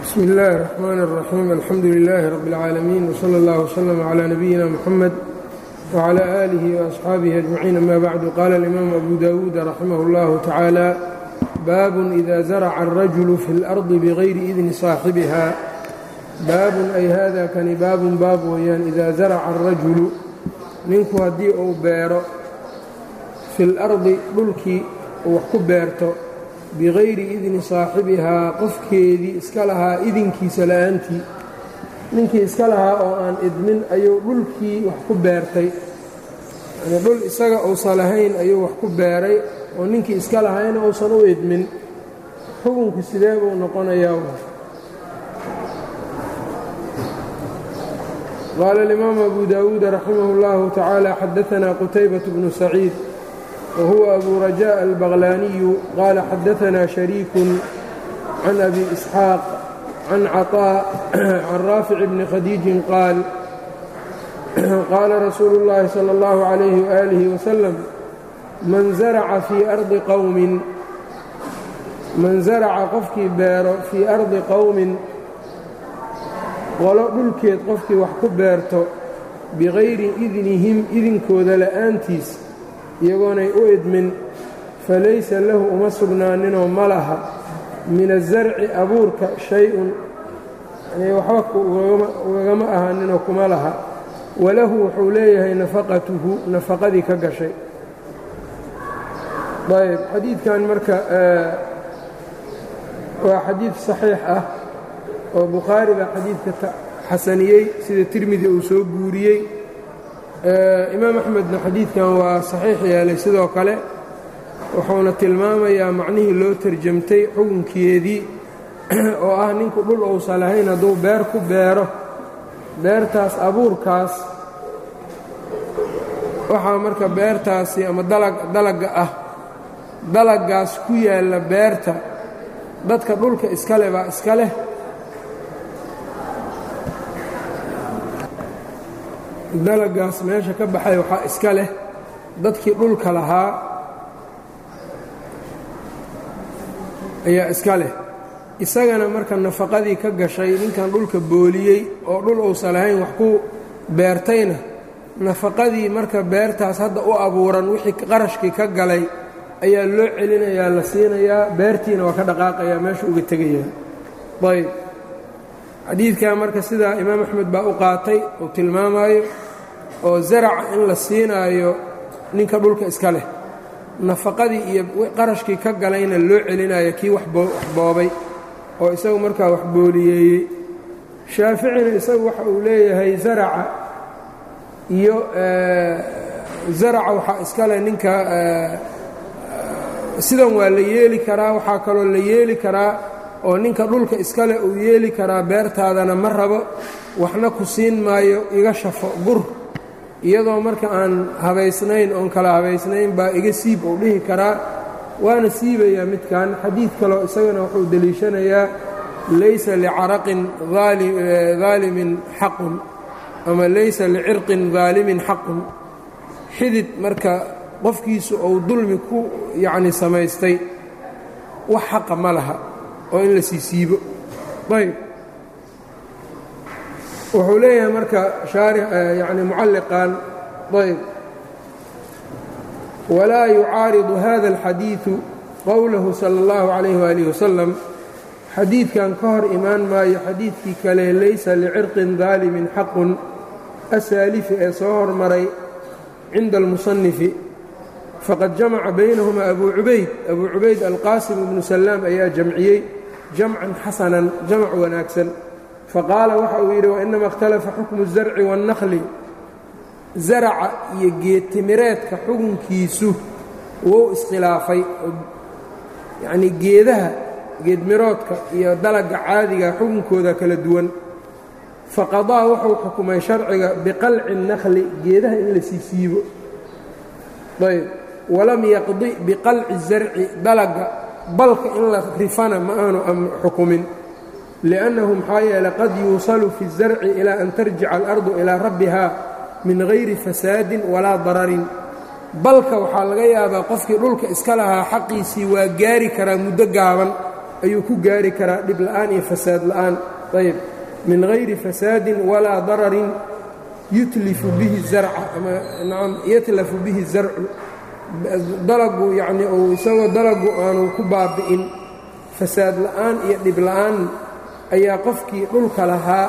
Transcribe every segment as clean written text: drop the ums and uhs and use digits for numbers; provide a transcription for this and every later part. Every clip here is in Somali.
bsmi اllahi الرحmn الرaxيim alxamdu لilaahi rab اlcaalamiin wslى اllah wslm عlى nabiyina mxamed wعlى آlihi وaصxaabihi أجmaciin ama bacdu qaala اlimaamu abu dawuud raximah اllahu tacaala baabun ida zarca الrajulu fi اlardi bغayri idni صaaxibiha baabun ay hada kani baabun baab weeyaan ida zarca الrajulu ninku haddii uu beero fi اlardi dhulkii uu wax ku beerto bigayri idni saaxibihaa qofkeedii iska lahaa idinkiisa la'aantii ninkii iska lahaa oo aan idmin ayuu dhulkii wax ku beertay yani dhul isaga uusan lahayn ayuu wax ku beeray oo ninkii iska lahayna uusan u idmin xukunku sidee buu noqonayaa qaala alimaamu abu daawuud raximah اllahu tacaala xadaanaa qutaybaة bnu saciid whuwa abu rajاء الbغlاniyu qaala xadaثna شharيik can abi إsxaaq can caطاء can raafic bni khadiijin qaal qaala rasuulu اllahi salى اllahu عalayhi وآlihi وasلم man zaraca qofkii beero fii ardi qowmin qolo dhulkeed qofkii wax ku beerto bigayri idnihim idinkooda la'aantiis iyagoonay u idmin falaysa lahu uma sugnaaninoo ma laha min asarci abuurka shay-un waxba ugagama ahaaninoo kuma laha walahu wuxuu leeyahay nafaqatuhu nafaqadii ka gashay ayb xadiidkan marka waa xadiid saxiix ah oo bukhaari baa xadiidka xasaniyey sida tirmidi uu soo guuriyey imaam axmedna xadiidkan waa saxiix yeelay sidoo kale wuxuuna tilmaamayaa macnihii loo tarjamtay xukunkeedii oo ah ninku dhul uusan lahayn hadduu beer ku beero beertaas abuurkaas waxaa marka beertaasi ama dalagga ah dalaggaas ku yaalla beerta dadka dhulka iska leh baa iska leh dalagaas meesha ka baxay waxaa iska leh dadkii dhulka lahaa ayaa iska leh isagana marka nafaqadii ka gashay ninkan dhulka booliyey oo dhul uusan lahayn wax ku beertayna nafaqadii marka beertaas hadda u abuuran wixii qarashkii ka galay ayaa loo celinayaa la siinayaa beertiina waa ka dhaqaaqayaa meesha uga tegayaa ayb xadiidkaa marka sidaa imaam axmed baa u qaatay uu tilmaamaayo oo zaraca in la siinaayo ninka dhulka iska leh nafaqadii iyo qarashkii ka galayna loo celinayo kii wax boobay oo isagu markaa wax booliyeeyey shaaficina isagu waxa uu leeyahay zaraca iyo zaraca waxaa iska leh ninka sidan waa la yeeli karaa waxaa kaloo la yeeli karaa oo ninka dhulka iskale uu yeeli karaa beertaadana ma rabo waxna ku siin maayo iga shafo gur iyadoo marka aan habaysnayn oon kala habaysnayn baa iga siib uu dhihi karaa waana siibayaa midkan xadiid kaloo isagana wuxuu deliishanayaa laysa licaraqin daalimin xaqun ama laysa licirqin daalimin xaqun xidid marka qofkiisu uu dulmi ku yacni samaystay wax xaqa ma laha oo in la siisiibo ayb wuxuu leeyahay marka yani mucalliqan ayb walaa yucaaridu hada اlxadiiثu qowlahu salى اllahu عalayh waalih wasalam xadiidkan ka hor imaan maayo xadiidkii kale laysa licirqin daalimin xaqun asaalifi ee soo hormaray cinda almusanifi faqad jamaca baynahuma abu cubayd alqaasim ibnu salaam ayaa jamciyey jamcan xasanan jamc wanaagsan faqaala waxa uu yidhi wainama ikhtalafa xukmu الzarci waالnaqli zaraca iyo geedtimireedka xukunkiisu wou iskhilaafay yacnii geedaha geedmiroodka iyo dalagga caadiga xukunkooda kala duwan faqadaa wuxuu xukumay sharciga biqalci الnaqli geedaha in la siisiibo ayb walam yaqdi biqalci الzarci dalagga balka in la rifana ma aanu xukumin liأnnahu maxaa yeele qad yuusalu fi الzarci ilaa an tarjica alardu ilaa rabbiha min gayri fasaadin walaa dararin balka waxaa laga yaabaa qofkii dhulka iska lahaa xaqiisii waa gaari karaa muddo gaaban ayuu ku gaari karaa dhib la'aan iyo fasaad la'aan. ayb min hayri fasaadin walaa dararin yutlifu bihi zarca ama nacam yatlafu bihi zarcu dalagu yacnii uu isagoo dalagu aanu ku baabi'in fasaad la'aan iyo dhib la'aan ayaa qofkii dhulka lahaa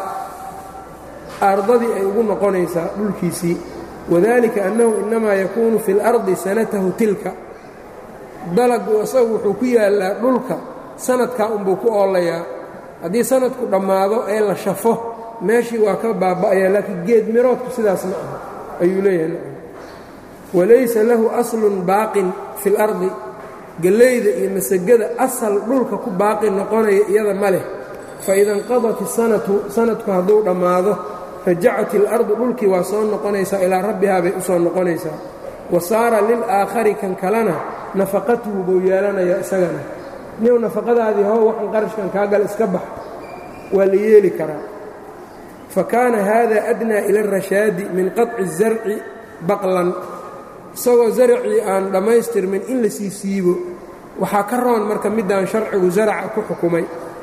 ardadii ay ugu noqonaysaa dhulkiisii. wadalika annahu innamaa yakuunu fi اlardi sanatahu tilka dalagu isagu wuxuu ku yaallaa dhulka sanadkaa unbuu ku oolayaa. haddii sanadku dhammaado ee la shafo meeshii waa ka baaba'ayaa, laakiin geed miroodku sidaas ma aha ayuu leeyahay. walaysa lahu aslun baaqin fi اlardi gallayda iyo masagada asal dhulka ku baaqi noqonaya iyada ma leh. faida inqadat sanadku hadduu dhammaado rajacat ilardu dhulkii waa soo noqonaysaa ilaa rabbihaa bay u soo noqonaysaa. wa saara lilaakhari kan kalena nafaqatuhu buu yeelanayaa isagana. niw nafaqadaadii how waxan qarashkan kaa gal iska bax waa la yeeli karaa. fa kaana haada adnaa ila arashaadi min qaطci الzarci baqlan isagoo zarcii aan dhammaystirmin in la sii siibo waxaa ka roon marka midaan sharcigu zarca ku xukumay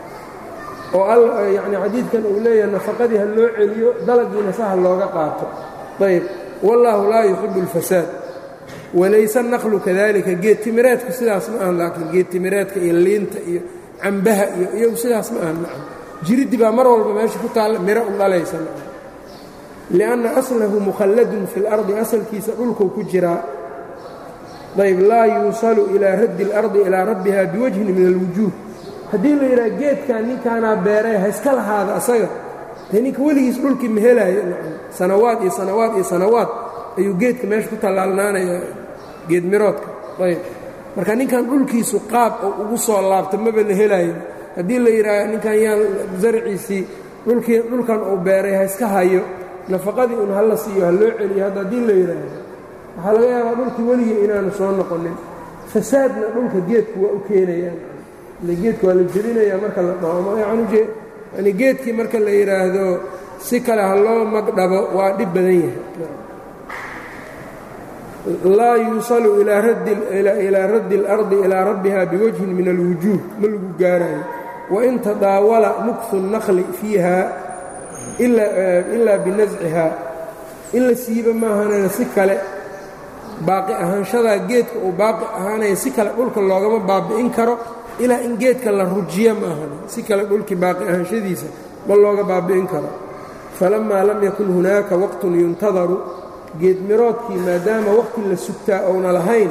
oo yacni xadiidkan uu leeyahay nafaqadii ha loo celiyo dalagiina saha looga qaato. ayb wallaahu laa yuxibu اlfasaad. walayse naqlu kadalika geed timireedku sidaas ma ahan. laakiin geed timireedka iyo liinta iyo cambaha iyo iyagu sidaas ma ahan. macam jiriddi baa mar walba meesha ku taalla miro u dhalaysa. lianna aslahu mukhalladun fi اlardi asalkiisa dhulkuu ku jiraa. ayb laa yuusalu ilaa raddi اlardi ilaa rabbiha biwajhin min alwujuuh. haddii la yidhaha geedkan ninkaanaa beeree ha iska lahaada asaga dee ninka weligiis dhulkii ma helaayo. sanawaad iyo sanawaad iyo sanawaad ayuu geedka meesha ku tallaalnaanaya geed miroodka. ayb marka ninkan dhulkiisu qaab oo ugu soo laabta maba la helaayo. haddii la yidhaaha ninkan yaan zarciisii dhulkan uu beeray ha iska hayo nafaqadii un hala siiyo ha loo celiyo haddii la yidhaahdo waxaa laga yaabaa dhulkii weligii inaanu soo noqonin. fasaadna dhulka geedku waa u keenayaan. geedka waa la jebinayaa marka la dhaho yani geedkii marka la yidhaahdo si kale ha loo magdhabo waa dhib badan yahay. laa yuusalu ilaa raddi اlardi ilaa rabbiha biwajhin min alwujuuh ma lagu gaarayo. wain tadaawala mukhu الnaqli fiiha ilaa binasciha in la siiba maahanana si kale baaqi ahaanshadaa geedka uu baaqi ahaanaya si kale dhulka loogama baabi'in karo ilaa in geedka la rujiya maahan. si kale dhulkii baaqi ahaanshadiisa ma looga baabi'in karo. falamaa lam yakun hunaaka waqtun yuntadaru geed miroodkii maadaama waqti la sugtaa ouna lahayn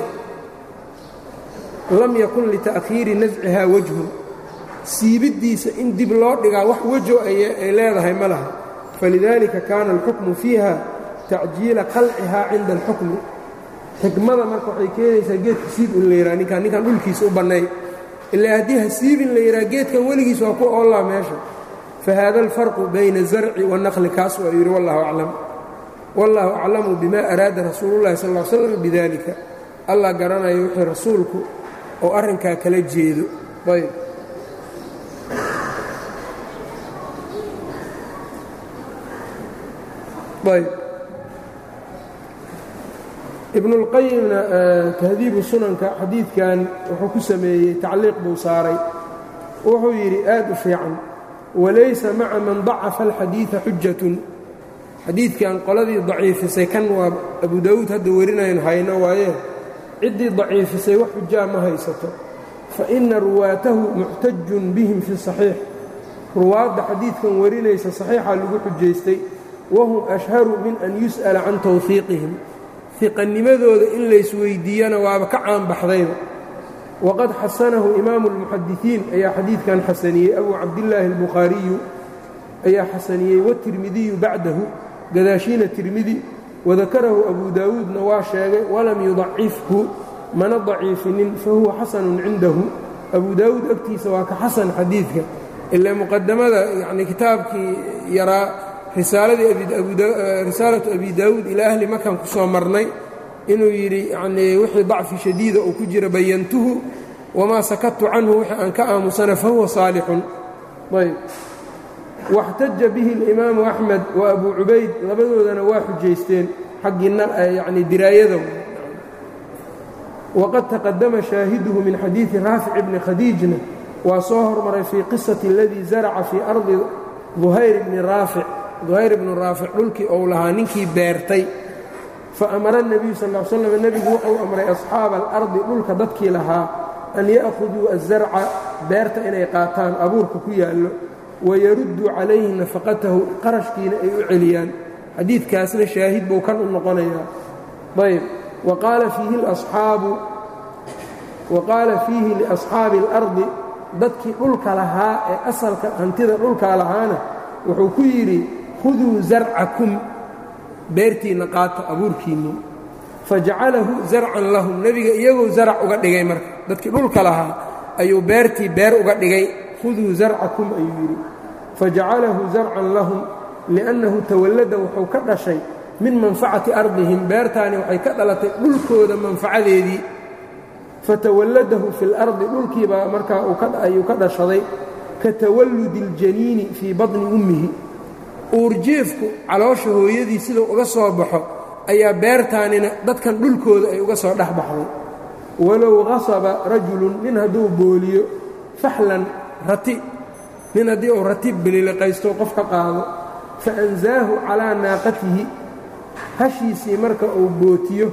lam yakun lita'khiiri nascihaa wajhun siibiddiisa in dib loo dhigaa wax wejo ay leedahay ma laha. falidaalika kaana alxukmu fiiha tacjiila qalcihaa cinda alxukmi. xikmada marka waxay keenaysaa geedka siib in la yidhaha ninkan dhulkiisa u bannay ilaa haddii ha siibin la yidhaha geedkan weligiis waa ku oollaa meesha. fahaada alfarqu bayna الzarci waالnaqli kaas waa yidhi wallahu aclam. wallaahu aclamu bima araada rasuulullahi sal ll slam bidalika. allah garanayo wixii rasuulku oo arrinkaa kala jeedo. ayb ayb ibnuاlqayimna tahdiibu sunanka xadiidkan wuxuu ku sameeyey tacliiq buu saaray. wuxuu yidhi aad u fiican walaysa maca man dacafa alxadiida xujatun. xadiidkan qoladii daciifisay kan waa abu daawuud hadda warinaynu hayno waaye ciddii daciifisay wax xujaa ma haysato. faina ruwaatahu muxtajun bihim fi saxiix. ruwaadda xadiidkan warinaysa saxiixa lagu xujaystay. wahum ashharu min an yus'ala can tawfiiqihim. iqanimadooda in laysweydiiyana waaba ka caanbaxdayba. waqad xasanahu imaamu اlmuxadisiin ayaa xadiidkan xasaniyey abu cabdillaahi اlbukhaariyu ayaa xasaniyey watirmidiyu bacdahu gadaashiina tirmidi wadakarahu abu daawuudna waa sheegay walam yudacifhu mana daciifinin fahuwa xasanun cindahu. abu daawuud agtiisa waa ka xasan xadiidka ilaa muqadamada yani kitaabkii yaraa risaalatu abi daawuud ilaa ahli makan ku soo marnay inuu yidhi yanii wixii dacfi shadiida uu ku jira bayantuhu wamaa sakadtu canhu wixii aan ka aamusana fahuwa saalixun. ayb waxtaja bihi اlimaamu axmed wa abu cubayd labadoodana waa xujaysteen xaggiina yani diraayada. waqad taqadama shaahiduhu min xadiidi raafic bni khadiijna waa soo hormaray fii qisati اladii zaraca fii ardi duhayr bni raafic duhayr bnu raafic dhulkii ou lahaa ninkii beertay faamara الnabiyu sal ا slam nebigu wuxuu amray asxaaba alardi dhulka dadkii lahaa an ya'khuduu azarca beerta inay qaataan abuurka ku yaallo wayarudduu calayhi nafaqatahu qarashkiina ay u celiyaan xadiidkaasna shaahid buu kan u noqonayaa ayb wa qaala fiihi liasxaabi اlardi dadkii dhulka lahaa ee asalka hantida dhulkaa lahaana wuxuu ku yidhi khuduu zarcakum beertiinna qaata abuurkiinni fajacalahu zarcan lahum nebiga iyagoo zarac uga dhigay marka dadkii dhulka lahaa ayuu beertii beer uga dhigay khuduu zarcakum ayuu yidhi fajacalahu zarcan lahum liannahu tawallada wuxuu ka dhashay min manfacati ardihim beertaani waxay ka dhalatay dhulkooda manfacadeedii fatawalladahu fi اlardi dhulkiibaa markaa ayuu ka dhashaday ka tawalludi اljaniini fii baطni ummihi uurjiifku caloosha hooyadii siduu uga soo baxo ayaa beertaanina dadkan dhulkooda ay uga soo dhex baxday walow qasaba rajulun nin hadduu booliyo faxlan rati nin haddii uu rati bililiqaysto qof ka qaado faanzaahu calaa naaqatihi hashiisii marka uu bootiyo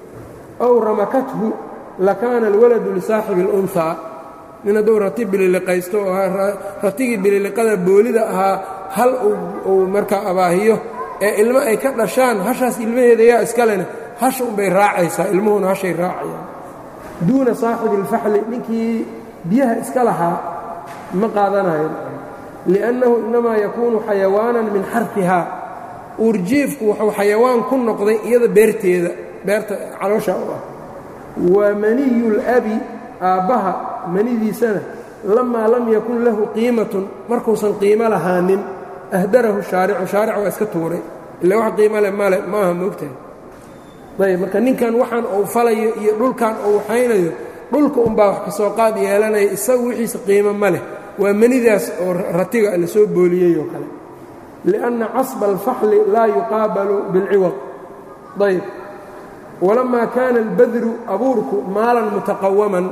ow ramakathu lakaana alwaladu lisaaxibi اlunhaa nin hadduu rati bililiqaysto oo ratigii bililiqada boolida ahaa hal uu markaa abaahiyo ee ilmo ay ka dhashaan hashaas ilmaheeda yaa iskalena hasha unbay raacaysaa ilmuhuna hashay raacayaan duuna saaxibi اlfaxli ninkii biyaha iska lahaa ma qaadanayo liأnnahu inamaa yakuunu xayawaanan min xarfihaa uurjiifku wuxuu xayawaan ku noqday iyada beerteeda beerta caloosha u ah wa maniyu اlabi aabbaha manidiisana lamaa lam yakun lahu qiimatun markuusan qiimo lahaanin ahdarahu shaaricu shaaric waa iska tuuray ila wax qiimo leh male maaha moogtahay ayb marka ninkan waxaan uu falayo iyo dhulkan uu waxaynayo dhulka unbaa wax ka soo qaad yeelanaya isagu wixiisa qiimo ma leh waa manidaas oo ratiga la soo booliyey oo kale liأnna casba alfaxli laa yuqaabalu biاlciwad ayb walamaa kaana albadru abuurku maalan mutaqawaman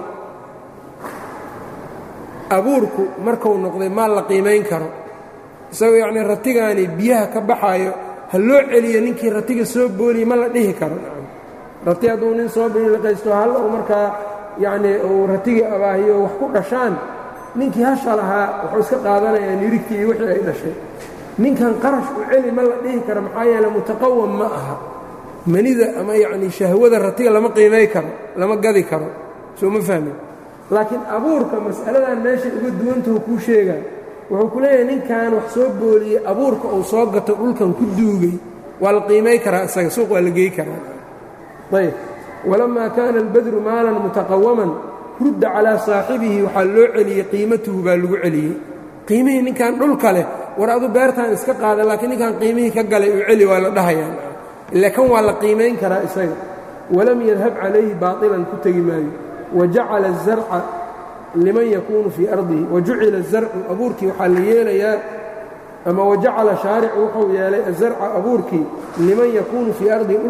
abuurku markuu noqday maal la qiimayn karo isagoo yacnii ratigaani biyaha ka baxaayo ha loo celiyo ninkii ratiga soo booliye ma la dhihi karo rati hadduu nin soo bililiqaysto hal uu markaa yacnii uu ratigii abaahiyo wax ku dhashaan ninkii hasha lahaa wuxuu iska qaadanayaa nirigtii iyo wixii ay dhashay ninkan qarash u celi ma la dhihi karo maxaa yeele mutaqawam ma aha manida ama yacnii shahwada ratiga lama qiimay karo lama gadi karo soo ma fahmin laakiin abuurka mas'aladan meeshay uga duwantaho kuu sheegaa wuxuu ku leeyahay ninkan wax soo booliyey abuurka uu soo gato dhulkan ku duugay waa la qiimay karaa isaga suuq waa la geey karaa ayb walamaa kaana albadru maalan mutaqawaman rudda calaa saaxibihi waxaa loo celiyey qiimatuhu baa lagu celiyey qiimihii ninkan dhulka leh war adu beertaan iska qaada laakiin ninkan qiimihii ka galay uu celi waa la dhahayaa ila kan waa la qiimayn karaa isaga walam yadhab calayhi baailan ku tegi maayo wajacala الzarca liman yakuunu fii ardihi wajucila الzarcu abuurkii waxaa la yeelayaa ama wajacala shaaricu wuxuu yeelay azarca abuurkii liman yakuunu fii ardihi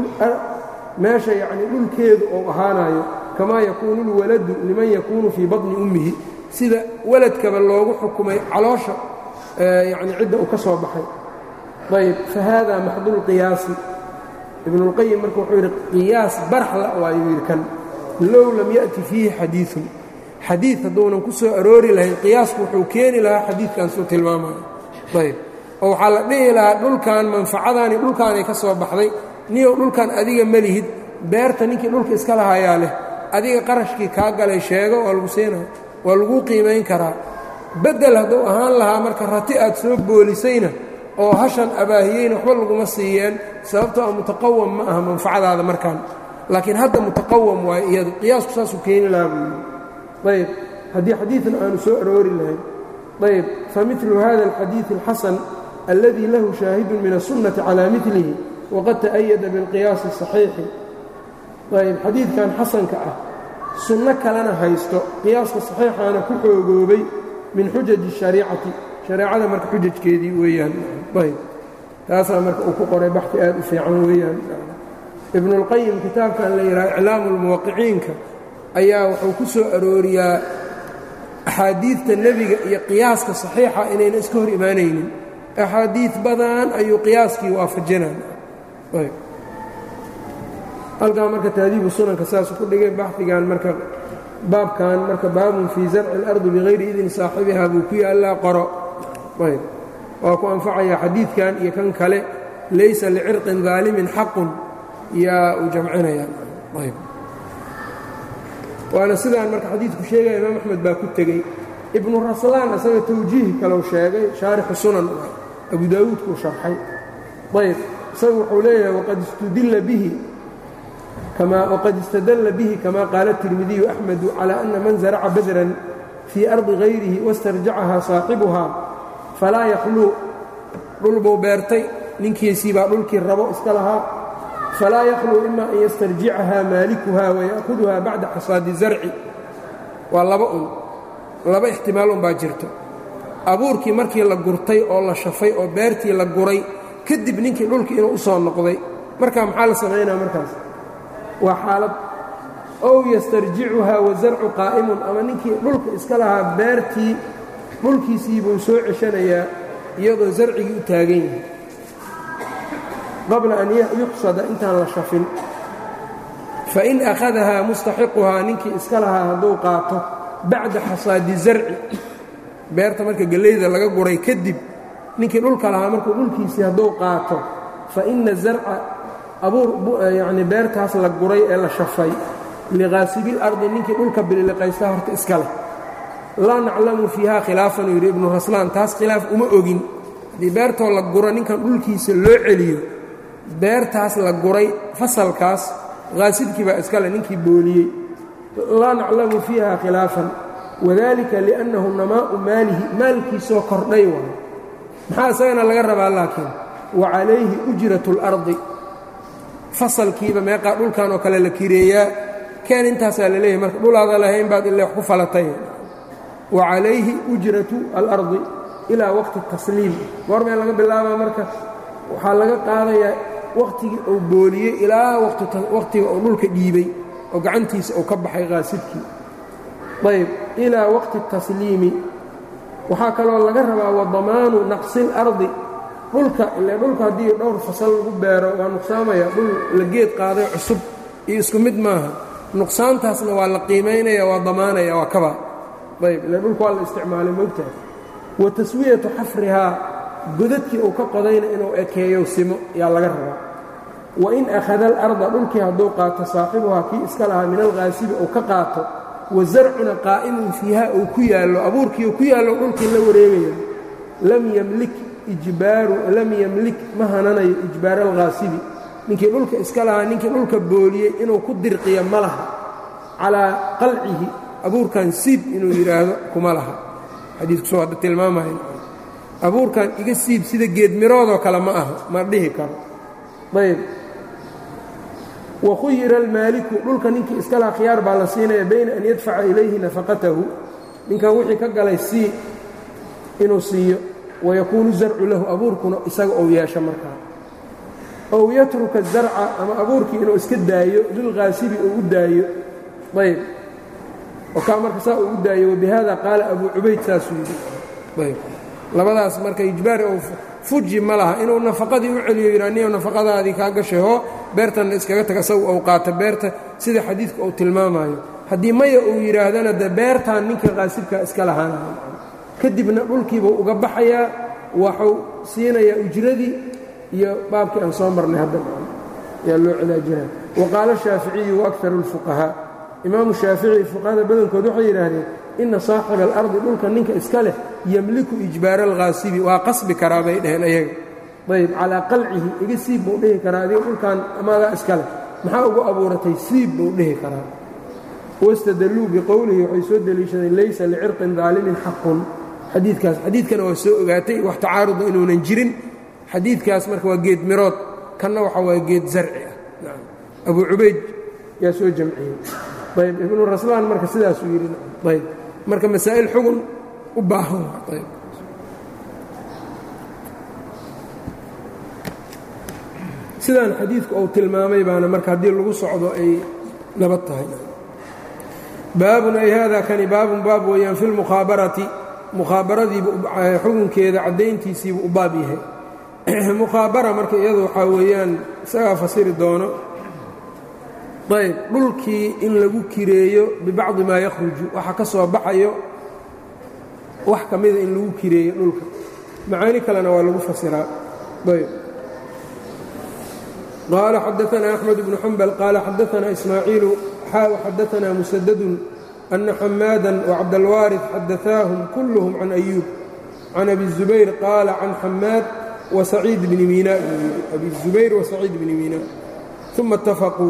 meesha yacnii dhulkeedu ou ahaanayo kamaa yakuunu اlwaladu liman yakuunu fii baطni ummihi sida waladkaba loogu xukumay caloosha yacni cidda uu ka soo baxay ayb fahada maxdul qiyaasi ibnu اlqayim marka wuxuu yidhi qiyaas barxla waayuu yidhi kan low lam ya'ti fiihi xadiiثun xadiid hadduunan ku soo aroori lahayn qiyaasku wuxuu keeni lahaa xadiidkan suu tilmaamayo ayb oo waxaa la dhihi lahaa dhulkan manfacadaani dhulkaanay ka soo baxday niyow dhulkan adiga ma lihid beerta ninkii dhulka iska lahayaa leh adiga qarashkii kaa galay sheego oo lagu siinayo waa laguu qiimayn karaa beddel hadduu ahaan lahaa marka rati aad soo boolisayna oo hashan abaahiyeyna waxba laguma siiyeen sababtoo a mutaqawam ma aha manfacadaada markaan laakiin hadda mutaqawam waayo iyadu qiyaasku saasuu keeni lahaa buu yidhi ayb haddii xadiidan aanu soo aroori lahayn ayb famidlu hada alxadiiث اlxasan alladii lahu shaahidun min الsunnati calaa milihi waqad ta'ayada biاlqiyaasi الصaxiixi ayb xadiidkan xasanka ah sunno kalena haysto qiyaaska saxiixaana ku xoogoobay min xujaji الshariicati shareecada marka xujajkeedii weeyaan ayb taasaa marka uu ku qoray baxi aad u fiican weeyaan ibnu اlqayim kitaabkan la yidhaha iclaamu اlmuwaqiciinka ayaa wuxuu ku soo arooriyaa axaadiidta nebiga iyo qiyaaska saxiixa inayna iska hor imaanaynin axaadiid badan ayuu qiyaaskii waafajinaan ayb halkaa marka tahdiibu sunanka saasuu ku dhigay baxdigan marka baabkan marka baabun fii zarci اlardi bigayri idni saaxibihaa buu ku yaallaa qoro ayb waa ku anfacaya xadiidkan iyo kan kale laysa licirqin daalimin xaqun yaa uu jamcinayaan ayb waana sidaan marka xadiidku sheegaya imaam axmed baa ku tegey ibnu raslaan isaga tawjiih kaleu sheegay shaarixu sunan abu daawuudkuu sharxay ayb isaga wuxuu leeyahay waqad istadalla bihi kama qaala الtirmidiyu axmedu calى ana man zaraca badran fii ardi gayrihi wastarjacahaa saaxibuhaa falaa yakhluu dhul buu beertay ninkiisii baa dhulkii rabo iska lahaa falaa yakhluu ima an yastarjicahaa maalikuhaa waya'huduhaa bacda xasaadi zarci waa laba ixtimaal unbaa jirto abuurkii markii la gurtay oo la shafay oo beertii la guray kadib ninkii dhulkii inuu u soo noqday markaa maxaa la samaynaa markaas waa xaalad ow yastarjicuhaa wasarcu qaa'imun ama ninkii dhulka iska lahaa beertii dhulkiisii buu soo ceshanayaa iyadoo sarcigii u taagan yahay qabla an yuqsada intaan la shafin fain akhadahaa mustaxiquhaa ninkii iska lahaa hadduu qaato bacda xasaadi zarci beerta marka gellayda laga guray kadib ninkii dhulka lahaa markuu dhulkiisii hadduu qaato fa ina zarca abuur yacni beertaas la guray ee la shafay liqaasibiilardi ninkii dhulka bililiqaysta horta iska leh laa naclamu fiiha khilaafan uu yidhi ibnu raslaan taas khilaaf uma ogin haddii beertoo la guro ninkan dhulkiisa loo celiyo beertaas la guray fasalkaas qaasidkii baa iska leh ninkii booliyey laa naclamu fiiha khilaafan wadalika liannahu namaa'u maalihi maalkiisoo kordhay waayo maxaa isagana laga rabaa laakiin wa calayhi ujratu اlardi fasalkiiba meeqaa dhulkan oo kale la kireeyaa keen intaasaa la leeyahay marka dhulaada lahayn baad ile wax ku falatay wa calayhi ujratu alardi ilaa waqti tasliim goormee laga bilaabaa marka waxaa laga qaadayaa wakhtigii uu booliyey ilaa wakhtiga uu dhulka dhiibay oo gacantiisa uu ka baxay qaasidkii ayb ilaa waqti tasliimi waxaa kaloo laga rabaa wa damaanu naqsi اlardi dhulka ile dhulka haddii dhowr fasal lagu beero waa nuqsaamaya dhul la geed qaaday cusub iyo isku mid maaha nuqsaantaasna waa la qiimaynaya waa damaanaya waa kaba ayb ile dhulka waa la isticmaalay moogtahay wa taswiyatu xafrihaa godadkii uu ka qodayna inuu ekeeyo simo yaa laga rabaa wain akhada alarda dhulkii hadduu qaato saaxibuhaa kii iska lahaa min alqaasibi uu ka qaato wa zarcuna qaa'imun fiiha uu ku yaallo abuurkii uu ku yaallo dhulkii la wareegaya lam yamlik ma hananayo ijbaara alqaasibi ninkii dhulka iska lahaa ninkii dhulka booliyey inuu ku dirqiyo ma laha calaa qalcihi abuurkan siib inuu yidhaahdo kuma laha xadiidku soo hadda tilmaamaya abuurkan iga siib sida geedmiroodoo kale ma aha ma dhihi karo ayb wakhuyira almaaliku dhulka ninkii iska laha khiyaar baa la siinaya bayna an yadfaca ilayhi nafaqatahu ninkan wixii ka galay sii inuu siiyo wayakuunu zarcu lahu abuurkuna isaga ou yeesho markaa ow yatruka zarca ama abuurkii inuu iska daayo lilqaasibi uu u daayo ayb oo kaa marka saa uu u daayo wabihada qaala abuu cubayd saasuu yidhi ayb labadaas marka ijbaari ou fuji ma laha inuu nafaqadii u celiyo yidhaaniyo nafaqadaadii kaa gashay hoo beertanna iskaga taga saw ou qaata beerta sida xadiidku uu tilmaamayo haddii maya uu yidhaahdana de beertaan ninka qaasibkaa iska lahaanaya kadibna dhulkiibuu uga baxayaa waxuu siinayaa ujradii iyo baabkii aan soo marnay hadda ayaa loo cilaajinaya wa qaala shaaficiyu waakaru اlfuqahaa imaamu shaafici fuqahada badankood waxay yidhaahdeen ina saaxiba alardi dhulka ninka iska leh yemliku ijbaara alqaasibi waa qasbi karaa bay dhaheen ayaga ayb calaa qalcihi iga siib buu dhihi karaa adiga dhulkan amaadaa iska leh maxaa ugu abuuratay siib buu dhihi karaa wastadalluu biqowlihi waxay soo deliishadeen laysa licirqin daalimin xaqun xadiidkana waa soo ogaatay wax tacaaruda inuunan jirin xadiidkaas marka waa geed mirood kanna waxa waa geed zarci ah abuu cubayd yaa soo jamciyey ayb ibnu raslaan marka sidaasuu yidhi ayb marka masaa'il xugun u baahan ayb sidaan xadiidku uu tilmaamay baana marka haddii lagu socdo ay nabad tahay baabun ay hada kani baabun baab weeyaan fi lmukhaabarati mukhaabaradiibu xukunkeeda caddayntiisiibu u baab yahay mukhaabara marka iyadu waxaa weeyaan isagaa fasiri doono ayb dhulkii in lagu kireeyo bibacdi maa yakhruju waxa ka soo baxayo wax ka mida in lagu kireeyo dhulka macaani kalena waa lagu fasiraa ayb qaala xadaثna أxmed bnu xambal qaala xadaثna ismaaciilu xadaثna musadadun أna xamaada وcabdاlwaariث xadaثaahum kulhm can أyuub can abi الزubayr qaala can xamaad وسacيid bni miina abi الزubayr وسacيid bni miina ثuma اtafaquu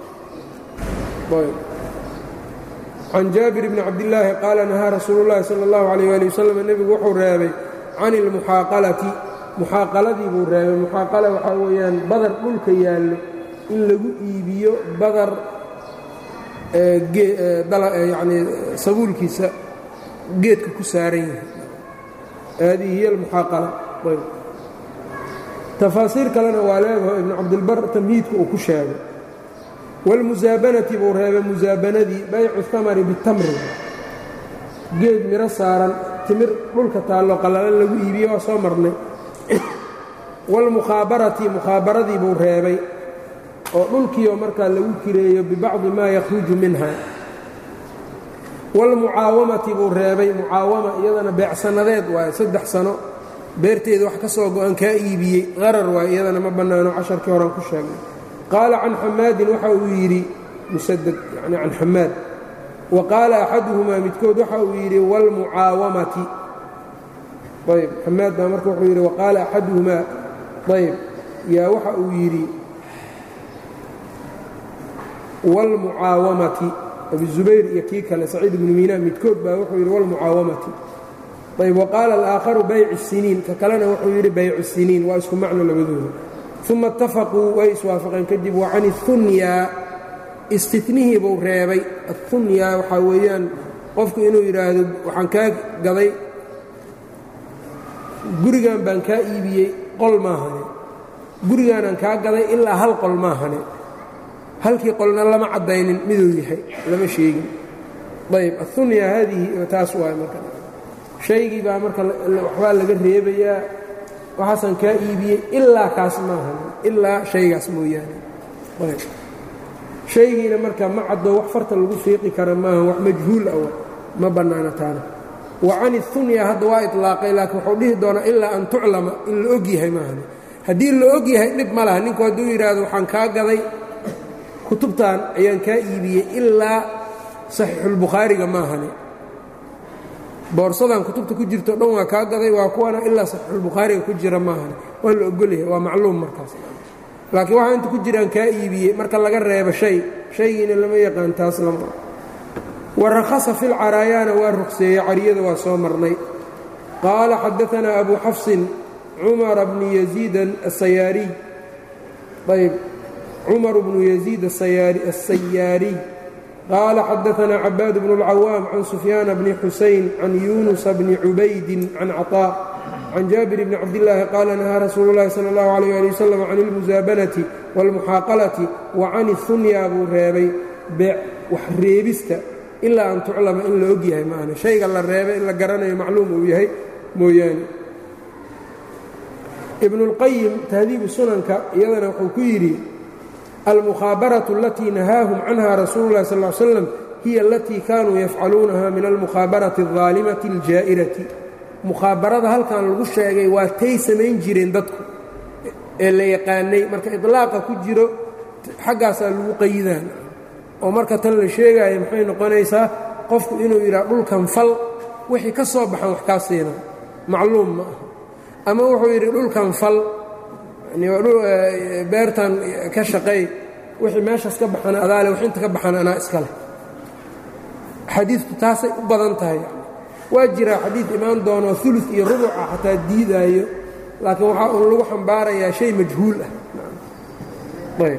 can jaabir bni cabdillaahi qaala nahaa rasuulu llaahi sala allahu calayh waali wasalam nebigu wuxuu reebay can ilmuxaaqalati muxaaqaladii buu reebay muxaaqala waxaa weeyaan badar dhulka yaallo in lagu iibiyo badar yacnii sabuulkiisa geedka ku saaran yahay haadihi hiya almuxaaqala tafaasiir kalena waa leedaho ibnu cabdilbar tamhiidka uu ku sheegay wاlmusaabanati buu reebay musaabanadii baycu اhamari bitamri geed miro saaran timir dhulka taallo qallalan lagu iibiye waa soo marnay wاlmukhaabarati mukhaabaradii buu reebay oo dhulkiioo markaa lagu kireeyo bibacdi maa yakhruju minha wاlmucaawamati buu reebay mucaawama iyadana beecsanadeed waaye 3 sano beerteeda wax ka soo go-an kaa iibiyey qarar waaye iyadana ma bannaano casharkii horan ku sheegnay qaala can xamaadin waxa uu yidhi musadad yani can xamaad wa qaala axaduhumaa midkood waxa uu yidhi wاlmucaawamati ayb xamaad baa marka wuxuu yidhi waqaala axaduhumaa ayb yaa waxa uu yidhi wاlmucaawamati abizubayr iyo kii kale saciid ibnu miina midkood baa wuxuu yidhi wاlmucaawamati ayb waqaala alaaakharu baycu الsiniin ka kalena wuxuu yidhi baycu الsiniin waa isku macno labadooda uma اtafaquu way iswaafaqeen kadib wa can اhunyaa istinihii buu reebay aلhunyaa waxaa weeyaan qofku inuu yidhaahdo waxaan kaa gaday gurigan baan kaa iibiyey qol maahane gurigaanaan kaa gaday ilaa hal qol maahane halkii qolna lama caddaynin miduu yahay lama sheegin ayb aلhunyaa haadihi taas waay marka shaygii baa marka waxbaa laga reebayaa waxaasaan kaa iibiyey ilaa kaas maahan ilaa shaygaas mooyaane shaygiina marka ma caddo wax farta lagu fiiqi kara maahan wax majhuul ah ma bannaana taana wa can اhunyaa hadda waa iطlaaqay laakiin wuxuu dhihi doonaa ilaa an tuclama in la og yahay maahan haddii la og yahay dhib ma laha ninku hadduu yidhaahdo waxaan kaa gaday kutubtan ayaan kaa iibiyey ilaa saxiixulbukhaariga maahane boorsadan kutubta ku jirto dhan waa kaa gaday waa kuwana ilaa saxiixulbukhaariga ku jira maahan waa la ogolyahay waa macluum markaas laakiin waxaa inta ku jiraan kaa iibiyey marka laga reebo shaygiina lama yaqaan taas lama warakhasa fi lcaraayaana waa ruqseeyey cariyada waa soo marnay qaala xadaanaa abu xafsin cumara bni yaziid asayaariy ayb cumar bnu yaziid asayaariy qaala xadaanaa cabaad bnu اlcawaam can sufyaana bni xusayn can yunusa bni cubaydin can caطaa can jaabir bni cabdillaahi qaala nahaa rasuulu llahi sala اllahu alayh ali wasalam can ilmusaabanati wاlmuxaaqalati wa can ihunyaa buu reebay beec wax reebista ilaa an tuclama in la og yahay maana shayga la reebay in la garanayo macluum uu yahay mooyaane ibnu اlqayim tahdiibu sunanka iyadana wuxuu ku yidhi almukhaabaratu alatii nahaahum canha rasuulu llahi sal l slam hiya alatii kaanuu yafcaluunaha min almukhaabarati aldaalimati aljaa'irati mukhaabarada halkan lagu sheegay waa tay samayn jireen dadku ee la yaqaanay marka iطlaaqa ku jiro xaggaasaa lagu qayidaan oo marka tan la sheegaayo maxay noqonaysaa qofku inuu yidhaha dhulkan fal wixii ka soo baxan wax kaa siina macluum ma aha ama wuxuu yidhi dhulkan fal beertan ka shaqeey wixii meeshaas ka baxana adaale wax inta ka baxana anaa iska leh xadiidku taasay u badan tahay waa jiraa xadiid imaan doono ulu iyo rubuca xataa diidaayo laakiin waxaa un lagu xambaarayaa shay majhuul ah ayb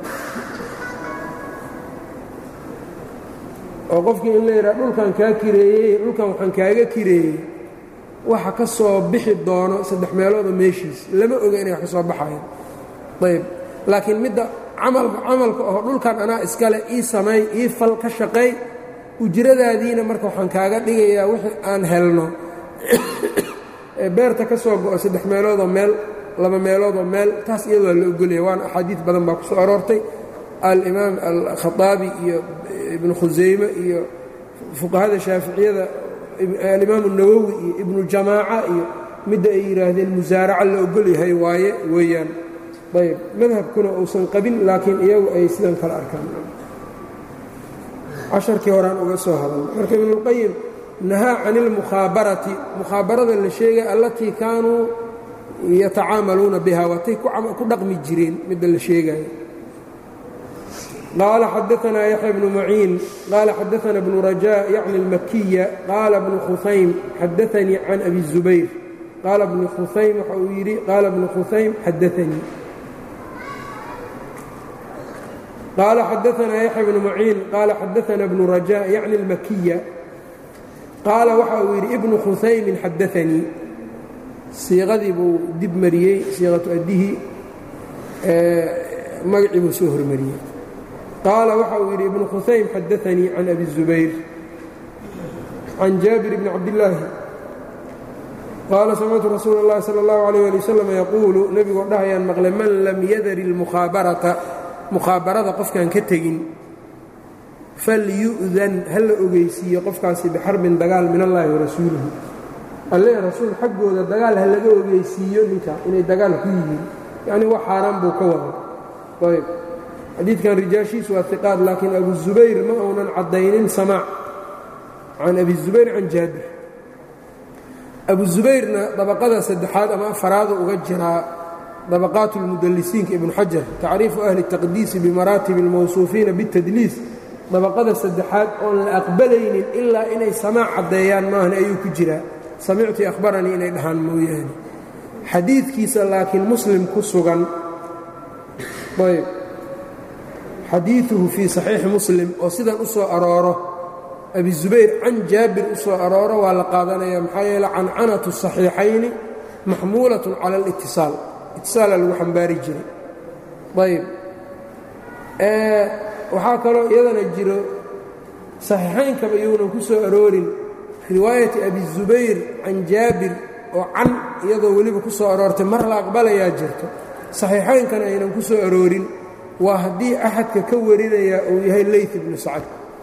oo qofkii in la yidhaha dhulkan kaa kireeyey dhulkan waxaan kaaga kireeyey waxa ka soo bixi doono 3 meelooda meeshiis lama oga inay wax ka soo baxayan ayb laakiin midda camalka oo dhulkan anaa iskale ii sameey ii fal ka shaqeey ujradaadiina marka waxaan kaaga dhigayaa wixii aan helno beerta ka soo go'o 3 meeloodoo meel 2 meeloodoo meel taas iyadoo la ogolaya waana axaadiid badan baa ku soo aroortay alimaam alkhaطaabi iyo ibnu khusayme iyo fuqahada shaaficiyada alimaam الnawowi iyo ibnu jamaaca iyo midda ay yidhaahdeen musaaraca la ogol yahay waaye weeyaan ayb madhabkuna uusan qabin laakiin iyagu ay sidan kala arkaan casharkii horaan uga soo hadalna marka ibnuاlqayim nahaa can اlmukhaabarati mukhaabarada la sheegay allatii kaanuu yatacaamaluuna biha waatay ku dhaqmi jireen midda la sheegayo qaala xadaanaa yaxya bnu maciin qaala xadaana bnu rajaa yacni اlmakiya qaala bnu khusaym xadaanii can abi الzubayr qaala bnu khusaym waxa uu yidhi qaala bnu khusaym xadaanii qaala xadaanaa yaxya bnu maciin qaala xadaana bnu rajaa yacni اlmakiya qaala waxa uu yidhi ibnu khusaymin xadaanii siiqadii buu dib mariyey siiqatu addihi magacii buu soo hormariyey qaala waxa uu yidhi ibnu khusaym xadaanii can abi الzubayr can jaabir bni cabdillaahi qaala samictu rasuula اllahi salى اllahu عalيyه ali wasalam yaquulu nebigoo dhahayaan maqle man lam yadar اlmukhaabarata mukhaabarada qofkaan ka tegin falyu'dan ha la ogeysiiyo qofkaasi bixarbin dagaal min allahi warasuulihi alle rasuul xaggooda dagaal ha laga ogeysiiyo ninka inay dagaal ku yihiin yacnii wax xaaraan buu ka wada ayb xadiidkan rijaashiisu waa iqaad laakiin abu zubayr ma uunan caddaynin samaac can abi zubayr can jaabir abu zubayrna dabaqada 3aad ama 4aadu uga jiraa dabaqaat اlmudalisiinka ibnu xajar tacriifu ahli الtaqdiisi bimaraatibi اlmawsuufiina bاtadliis dabaqada 3aad oon la aqbalaynin ilaa inay samaac caddeeyaan maahan ayuu ku jiraa samictu akhbaranii inay dhahaan mooyaane xadiidkiisa laakiin muslim ku sugan ayb xadiiثuhu fii صaxiixi muslim oo sidan u soo arooro abi zubayr can jaabir u soo arooro waa la qaadanaya maxaa yeele cancanatu الصaxiixayni maxmuulaة cala اlاtiصaal itisaala lagu xambaari jiray ayb waxaa kaloo iyadana jiro صaxiixaynkaba iyounan ku soo aroorin riwaayati abi zubayr can jaabir oo can iyadoo weliba ku soo aroortay mar la aqbalayaa jirto صaxiixaynkana aynan ku soo aroorin waa haddii axadka ka warinaya uu yahay layth ibnu sacd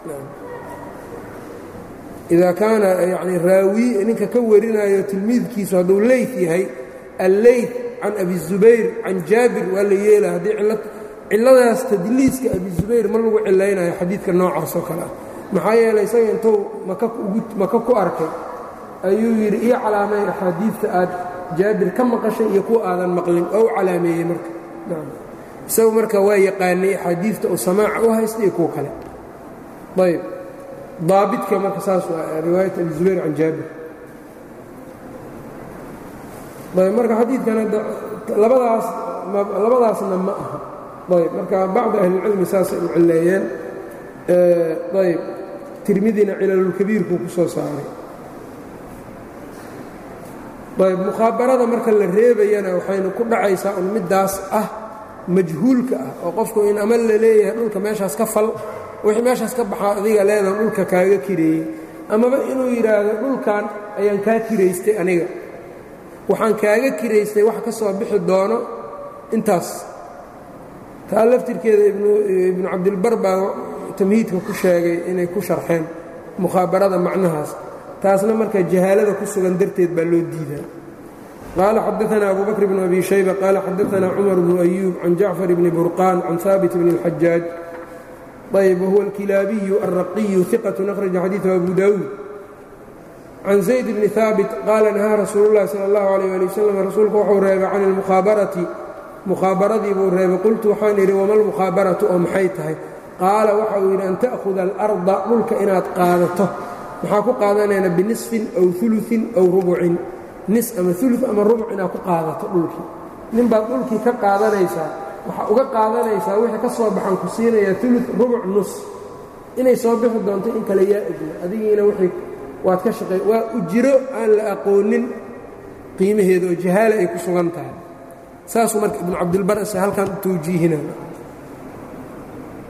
idaa kaana yani raawi ninka ka warinayo tilmiidkiisu hadduu layth yahay allayth can abi zubayr can jaabir waa la yeela haddii cilladaas tadliiska abi zubayr ma lagu cilaynayo xadiidka noocaas oo kale ah maxaa yeelay isaga intuu maka ku arkay ayuu yidhi ii calaameyn axaadiidta aad jaabir ka maqashay iyo kuwa aadan maqlin oo u calaameeyey marka isagu marka waa yaqaanay axaadiidta uu samaaca u haysta iyo kuwa kale ayb daabitka marka saas waa riwaayat abi zubayr can jaabir ayb marka xadiidkan labadaasna ma aha ayb marka bacdu ahlilcilmi saasay u cileeyeen ayb tirmidina cilalulkabiirkuu ku soo saaray ayb mukhaabarada marka la reebayana waxaynu ku dhacaysaa un middaas ah majhuulka ah oo qofku in ama la leeyahay dhulka meeshaas ka fal wixii meeshaas ka baxaa adiga leedahan dhulka kaaga kireeyey amaba inuu yidhaahdo dhulkan ayaan kaa kiraystay aniga waxaan kaaga kiraystay wax ka soo bixi doono intaas taa laftirkeeda ibnu cabdilbar baa tamhiidka ku sheegay inay ku sharxeen mukhaabarada macnahaas taasna marka jahaalada ku sugan darteed baa loo diidaa qaala xadaanaa abu bakr bnu abi shayba qaala xadaanaa cumar bnu ayuub can jacfar bni burqaan can haabit bni اlxajaaj ayb wahuwa alkilaabiyu alraqiyu iqatun akhraja xadiiثu abu daawuud can zayd bni haabit qaala nahaa rasuulu اllahi salى اllahu عalيh ali wasalam rasuulku wuxuu reebay can اlmukhaabarati mukhaabaradii buu reebay qultu waxaan idhi wama almukhaabaratu oo maxay tahay qaala waxa uu yidhi an ta'khuda alarda dhulka inaad qaadato maxaa ku qaadanayna binisfin aw uluin aw rubucin nis ama ulu ama rubuc inaad ku qaadato dhulkii nin baad dhulkii ka qaadanaysaa waxaa uga qaadanaysaa wixii ka soo baxan ku siinayaa ulu rubuc nus inay soo bixi doonto in kale yaa ogna adigiina wixii waad ka shaqey waa ujiro aan la aqoonin qiimaheeda oo jahaala ay ku sugan tahay saasuu marka ibnu cabdilbar ise halkan u tawjiihina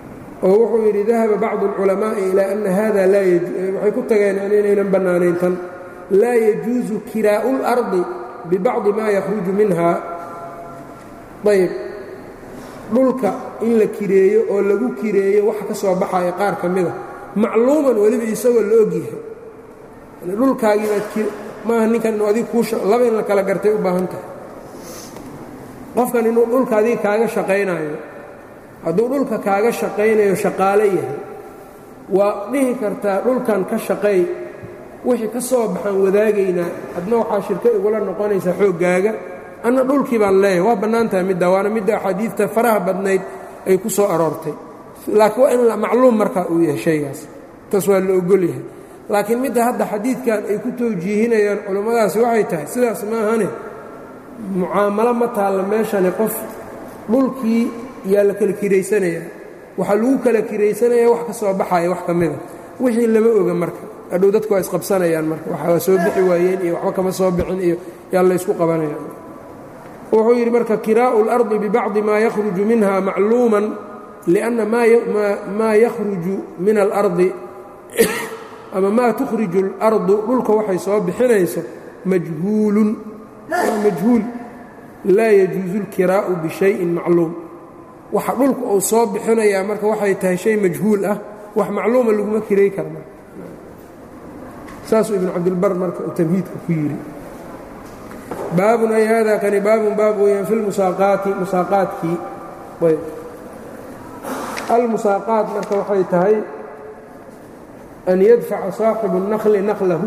oo wuxuu yidhi dahaba bacdu اlculamaaءi ilaa ana hada waxay ku tageen inaynan bannaanayn tan laa yajuusu kiraa'u اlardi bibacdi maa yakhruju minha ayb dhulka in la kireeyo oo lagu kireeyo waxa ka soo baxaya qaar ka mida macluuman weliba isagoo la ogyahay dhulkaagii baad maaha ninkan inuu adig laba in la kala gartay u baahan tahay qofkan inuu dhulka adiga kaaga shaqaynayo hadduu dhulka kaaga shaqaynayo shaqaale yahay waa dhihi kartaa dhulkan ka shaqay wixii ka soo baxaan wadaagaynaa adna waxaa shirka igula noqonaysaa xooggaaga anna dhulkii baan leeyahay waa bannaan tahay midda waana midda axaadiidta faraha badnayd ay ku soo aroortay laakiin waa in macluum markaa uu yahay shaygaas taas waa la ogol yahay laakiin midda hadda xadiidkan ay ku tawjiihinayaan culummadaasi waxay tahay sidaas maahane mucaamalo ma taalla meeshani qof dhulkii yaa la kala kiraysanayaa waxaa lagu kala kiraysanayaa wax ka soo baxaya wax ka mida wixii lama oga marka hadhow dadku waa isqabsanayaan marka waa soo bixi waayeen iyo waxba kama soo bixin iyo yaa la ysku qabanaya wuxuu yidhi marka kiraa'u اlardi bibacdi maa yakhruju minha macluuman lianna maa yakhruju min alardi ama maa tukhriju اlardu dhulka waxay soo bixinayso majhuulun waa majhuul laa yajuusu اlkiraa'u bishayin macluum waxa dhulka uu soo bixinayaa marka waxay tahay shay majhuul ah wax macluuma laguma kiray karna saasuu ibnu cabdilbar marka uu tamhiidka ku yidhi baabun ay hada kani baabun baab weeyaan fi lmusaaqaati musaaqaadkii ayb almusaaqaat marka waxay tahay an yadfaca saaxibu الnakli naklahu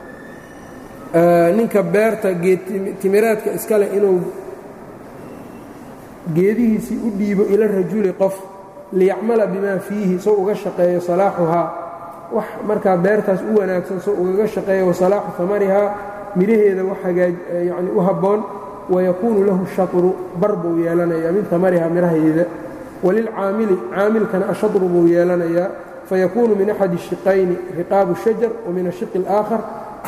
ninka beerta geedtimiraadka iskale inuu geedihiisii u dhiibo ila rajuli qof liyacmala bimaa fiihi soo uga shaqeeyo salaaxuhaa wax markaa beertaas u wanaagsan soo ugaga shaqeeyo wasalaaxu amarihaa midhaheeda wax yani u habboon wayakuunu lahu shatru bar buu yeelanayaa min amarihaa midhaheeda walilcaamili caamilkana ashadru buu yeelanayaa fayakuunu min axadi الshiqayni riqaabu shajar wa min ashiqi اlآakhar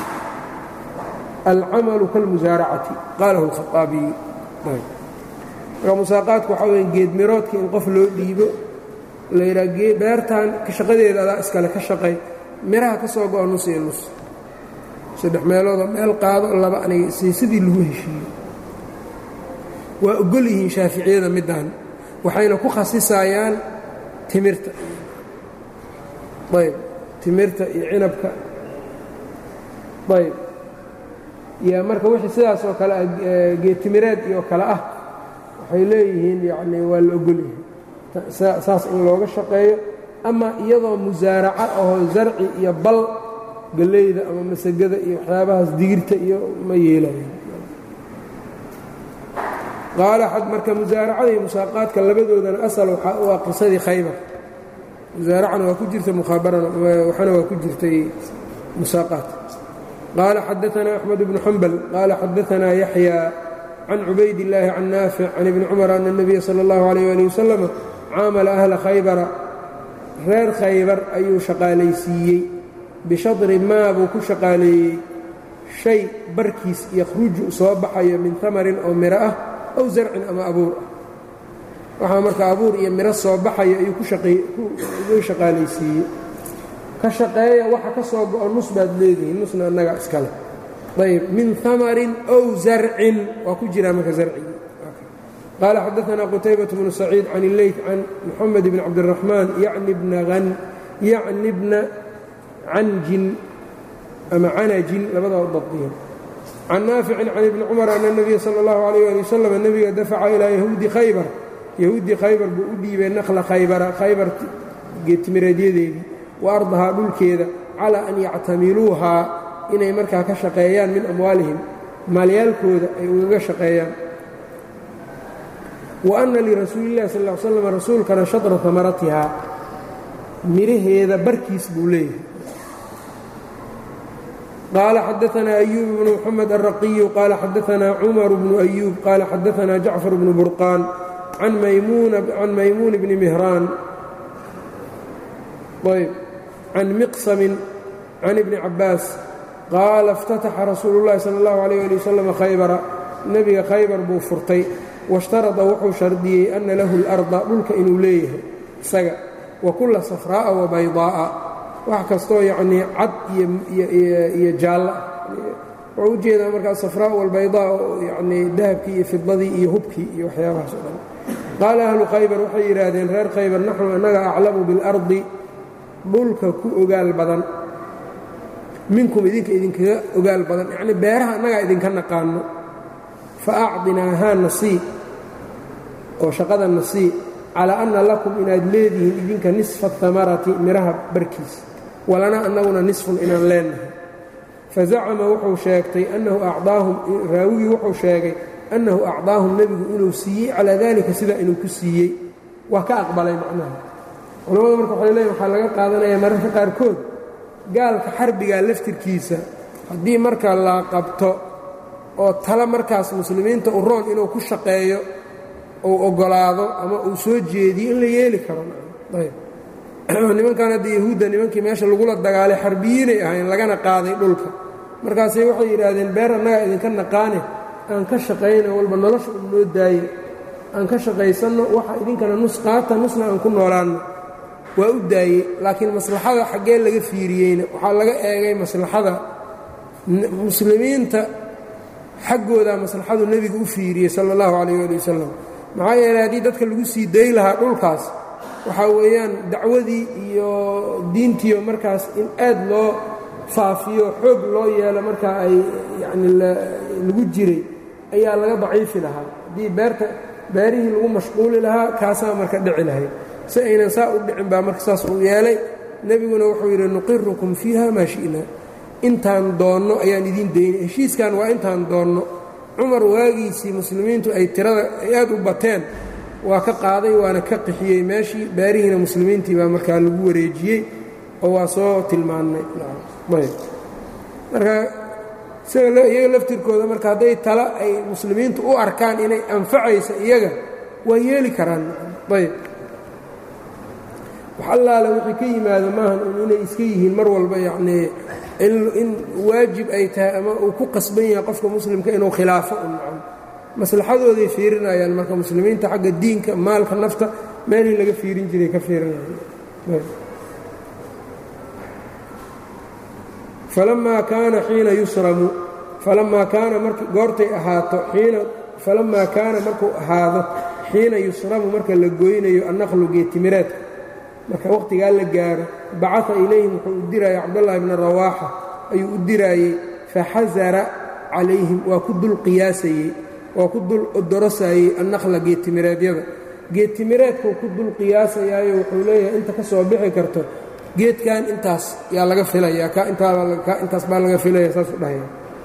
alcamalu kalmusaaracati qaalahu اlkhaaabiyu marka musaaqaadku waxaa weya geedmiroodka in qof loo dhiibo la yidhaha beertan shaqadeeda adaa iskale ka shaqay miraha ka soo go-o nus iyo nus 3 meeloodoo meel qaado laba aniga isii sidii lagu heshiiyo waa ogol yihiin shaaficiyada middan waxayna ku khasisayaan timirta ayb timirta iyo cinabka ayb yaa marka wixii sidaas oo kale geedtimireed iyo kale ah waxay leeyihiin yacni waa la ogol yahay saas in looga shaqeeyo ama iyadoo musaaraca ahoo zarci iyo bal galeyda ama masagada iyo waxyaabahaas digirta iyo ma yeelayaan qaala marka musaaracada iyo musaaqaadka labadoodana asal waa qisadii khaybar musaaracana waa ku jirta mukhaabarana waxana waa ku jirtay musaaqaat qaala xadaanaa axmed bnu xambal qaala xadaanaa yaxya can cubayd illaahi can naafic can ibni cumar ana اnabiya sala اllahu alayh ali wasalama caamala ahla khaybara reer khaybar ayuu shaqaalaysiiyey bishadri maa buu ku shaqaaleeyey shay barkiis yakhruju soo baxayo min tamarin oo miro ah aw zarcin ama abuur ah waxaa marka abuur iyo miro soo baxayo ayuu ku shaqaalaysiiyey ka shaqeeya waxa ka soo go-o nus baad leedihiin nusna annaga iskale ayb min tamarin ow zarcin waa ku jiraa marka zarcigi qaala xadaanaa qutaybaة bnu saciid can illeyt can moxamed bn cabdiraxmaan yacni bna canjin ama canajin labadaa u dabdiyan can naaficin can ibni cumar ana اnabiya salى اllahu alayh ali wasalam nebiga dafaca ilaa yahuudi khaybar buu u dhiibay nakla khaybara khaybar geedtimireedyadeedii wa ardahaa dhulkeeda calaa an yactamiluuhaa inay markaa ka shaqeeyaan min amwaalihim maalyaalkooda ay ugaga shaqeeyaan wa anna lirasuuli illahi sal ll ly slam rasuulkana shadra hamaratihaa midhaheeda barkiis buu leeyahay qaala xadaanaa ayuub bnu moxamed alraqiyu qaala xadaanaa cumaru bnu ayuub qaala xadaanaa jacfar bnu burqaan can maymuun bni mihraan ayb can miqsamin can ibni cabbaas qaala اftataxa rasuulu اllahi salى اllahu alayh ali wasalam khaybara nebiga khaybar buu furtay washtarada wuxuu shardiyey ana lahu اlarda dhulka inuu leeyahay isaga wa kulla safraa'a wa baydaa'a wax kastoo yacnii cad iyo jaalla wuxuu u jeedaa markaa safraa walbaydaa yacnii dahabkii iyo fidadii iyo hubkii iyo waxyaabahaas o dhan qaala ahlu khaybar waxay yidhaahdeen reer khaybar naxnu annaga aclamu biاlardi dhulka ku ogaal badan minkum idinkaga ogaal badan yacnii beeraha annagaa idinka naqaano fa acdinaahaa nasii oo shaqada nasii calaa anna lakum inaad leedihiin idinka nisfa ahamarati midhaha barkiisa walana annaguna nisfun inaan leennahay fazacama wuxuu sheegtay annahu acdaahum raawigii wuxuu sheegay annahu acdaahum nebigu inuu siiyey calaa daalika sidaa inuu ku siiyey waa ka aqbalay macnaha culamadu marka waxay leeyihin waxaa laga qaadanayaa mararka qaarkood gaalka xarbigaa laftirkiisa haddii marka la qabto oo tala markaas muslimiinta u roon inuu ku shaqeeyo uu oggolaado ama uu soo jeediyo in la yeeli karo ayb nimankan hadda yahuudda nimankii meesha lagula dagaalay xarbiyiinay ahayn lagana qaaday dhulka markaasay waxay yidhaahdeen beer annagaa idinka naqaane aan ka shaqayno walba nolosha u noo daaye aan ka shaqaysanno waxa idinkana nus qaata nusna aan ku noolaanno waa u daayey laakiin maslaxada xaggee laga fiiriyeyna waxaa laga eegay maslaxada muslimiinta xaggooda maslaxadu nebiga u fiiriyey sala allahu calayh ali wasalam maxaa yeeley haddii dadka lagu sii day lahaa dhulkaas waxaa weeyaan dacwadii iyo diintiiyo markaas in aad loo faafiyo xoog loo yeelo markaa ay yacni lagu jiray ayaa laga daciifi lahaa haddii beerihii lagu mashquuli lahaa kaasaa marka dhici lahayd si aynan saa u dhicin baa marka saas uu yeelay nebiguna wuxuu yidhi nuqirukum fiiha maa shi'naa intaan doonno ayaan idiin daynay heshiiskan waa intaan doonno cumar waagiisii muslimiintu ay tirada ay aad u bateen waa ka qaaday waana ka qixiyey meeshii baarihiina muslimiintii baa markaa lagu wareejiyey oo waa soo tilmaannay marka iyaga laftirkooda marka hadday tala ay muslimiintu u arkaan inay anfacaysa iyaga waa yeeli karaan ayb wax allaale wixii ka yimaado maahan inay iska yihiin mar walba yacnii in waajib ay tahay ama uu ku qasban yahay qofka muslimka inuu khilaafo maslaxadooday fiirinayaan marka muslimiinta xagga diinka maalka nafta meelii laga fiirin jiray ka fiirinayaan falamaa kaana xiina yusramu falamaa kaana goortay ahaato falamaa kaana markuu ahaado xiina yusramu marka la goynayo annaqlu geetimireedka marka wakhtigaa la gaaro bacaa ilayhim wuxuu u diraayay cabdullaahi bna rawaaxa ayuu u diraayey faxasara calayhim waa ku dul qiyaasayey waa ku dul odorosayey annaqla geetimireedyada geetimireedkuu ku dul qiyaasayaayo wuxuu leeyahay inta ka soo bixi karto geedkan intaas yaa laga filayaa intaas baa laga filaya saasuu dhahaya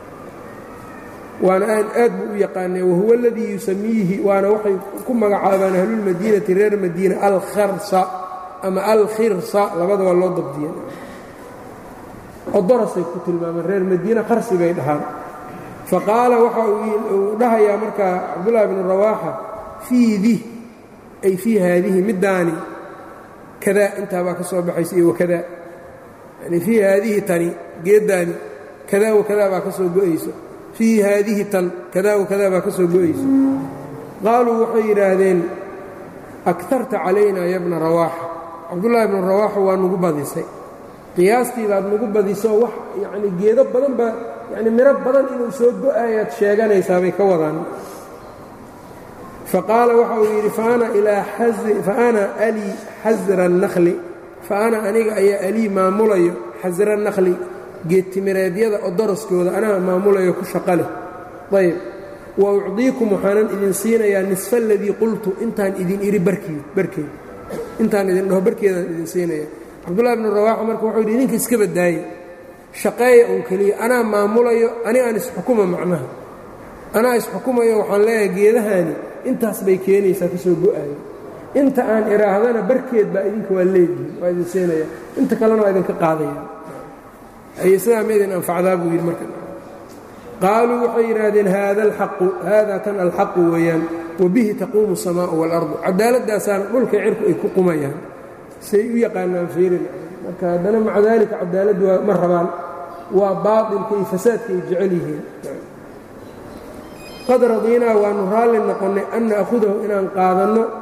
waana aad buu u yaqaanay wahuwa aladii yusamiihi waana waxay ku magacaabaan ahlulmadiinati reer madiina alkharsa ama alkhirsa labada waa loo dabdiya odorosay ku tilmaamaan reer madiina kharsi bay dhahaan faqaala waxa uu dhahayaa markaa cabdullaahi bnu rawaaxa fiidih ay fii haadihi middaani kada intaabaa ka soo baxaysa iyo wakada yani fii haadihi tani geeddaani kada wakadaa baa ka soo go'ayso fii haadihi tan kada wakadaa baa ka soo go'ayso qaaluu waxay yidhaahdeen akarta calaynaa ya bna rawaaxa cabdullaahi bnu rawaaxa waa nugu badisay qiyaastii baad nugu badisoo wax yacni geedo badan baa yacni miro badan inuu soo go'ayaad sheeganaysaa bay ka wadaan faqaala waxa uu yidhi faana alii xasra الnakli faana aniga ayaa alii maamulayo xasra الnakli geedtimireedyada odoroskooda anaa maamulayo ku shaqa leh ayb wa ucdiikum waxaanan idin siinayaa nisfa aladii qultu intaan idin idhi barkeed intaan idin dhaho barkeedaan idin siinaya cabdullahi bnu rawaaxa marka wuxuu yidhi idinka iska badaaye shaqeeya uun keliya anaa maamulayo ani aan isxukuma macnaha anaa isxukumayo waxaan leeyahay geedahani intaas bay keenaysaa ka soo go'aayo inta aan idhaahdana barkeed baa idinka waa leedihin waa idin siinaya inta kalena waa idinka qaadaya ay sidaa ma idin anfacdaa buu yidhi marka qaaluu waxay yidhaahdeen haadaa kan alxaqu weeyaan wabihi taquumu الsamaa'u wاlardu cadaaladaasaana dhulka cirku ay ku qumayaan say u yaqaanaan fiirin marka haddana maca daalika cadaaladdu ma rabaan waa baaطilka iyo fasaadka ay jecel yihiin qad radiinaa waanu raalli noqonnay an na'hudahu inaan qaadanno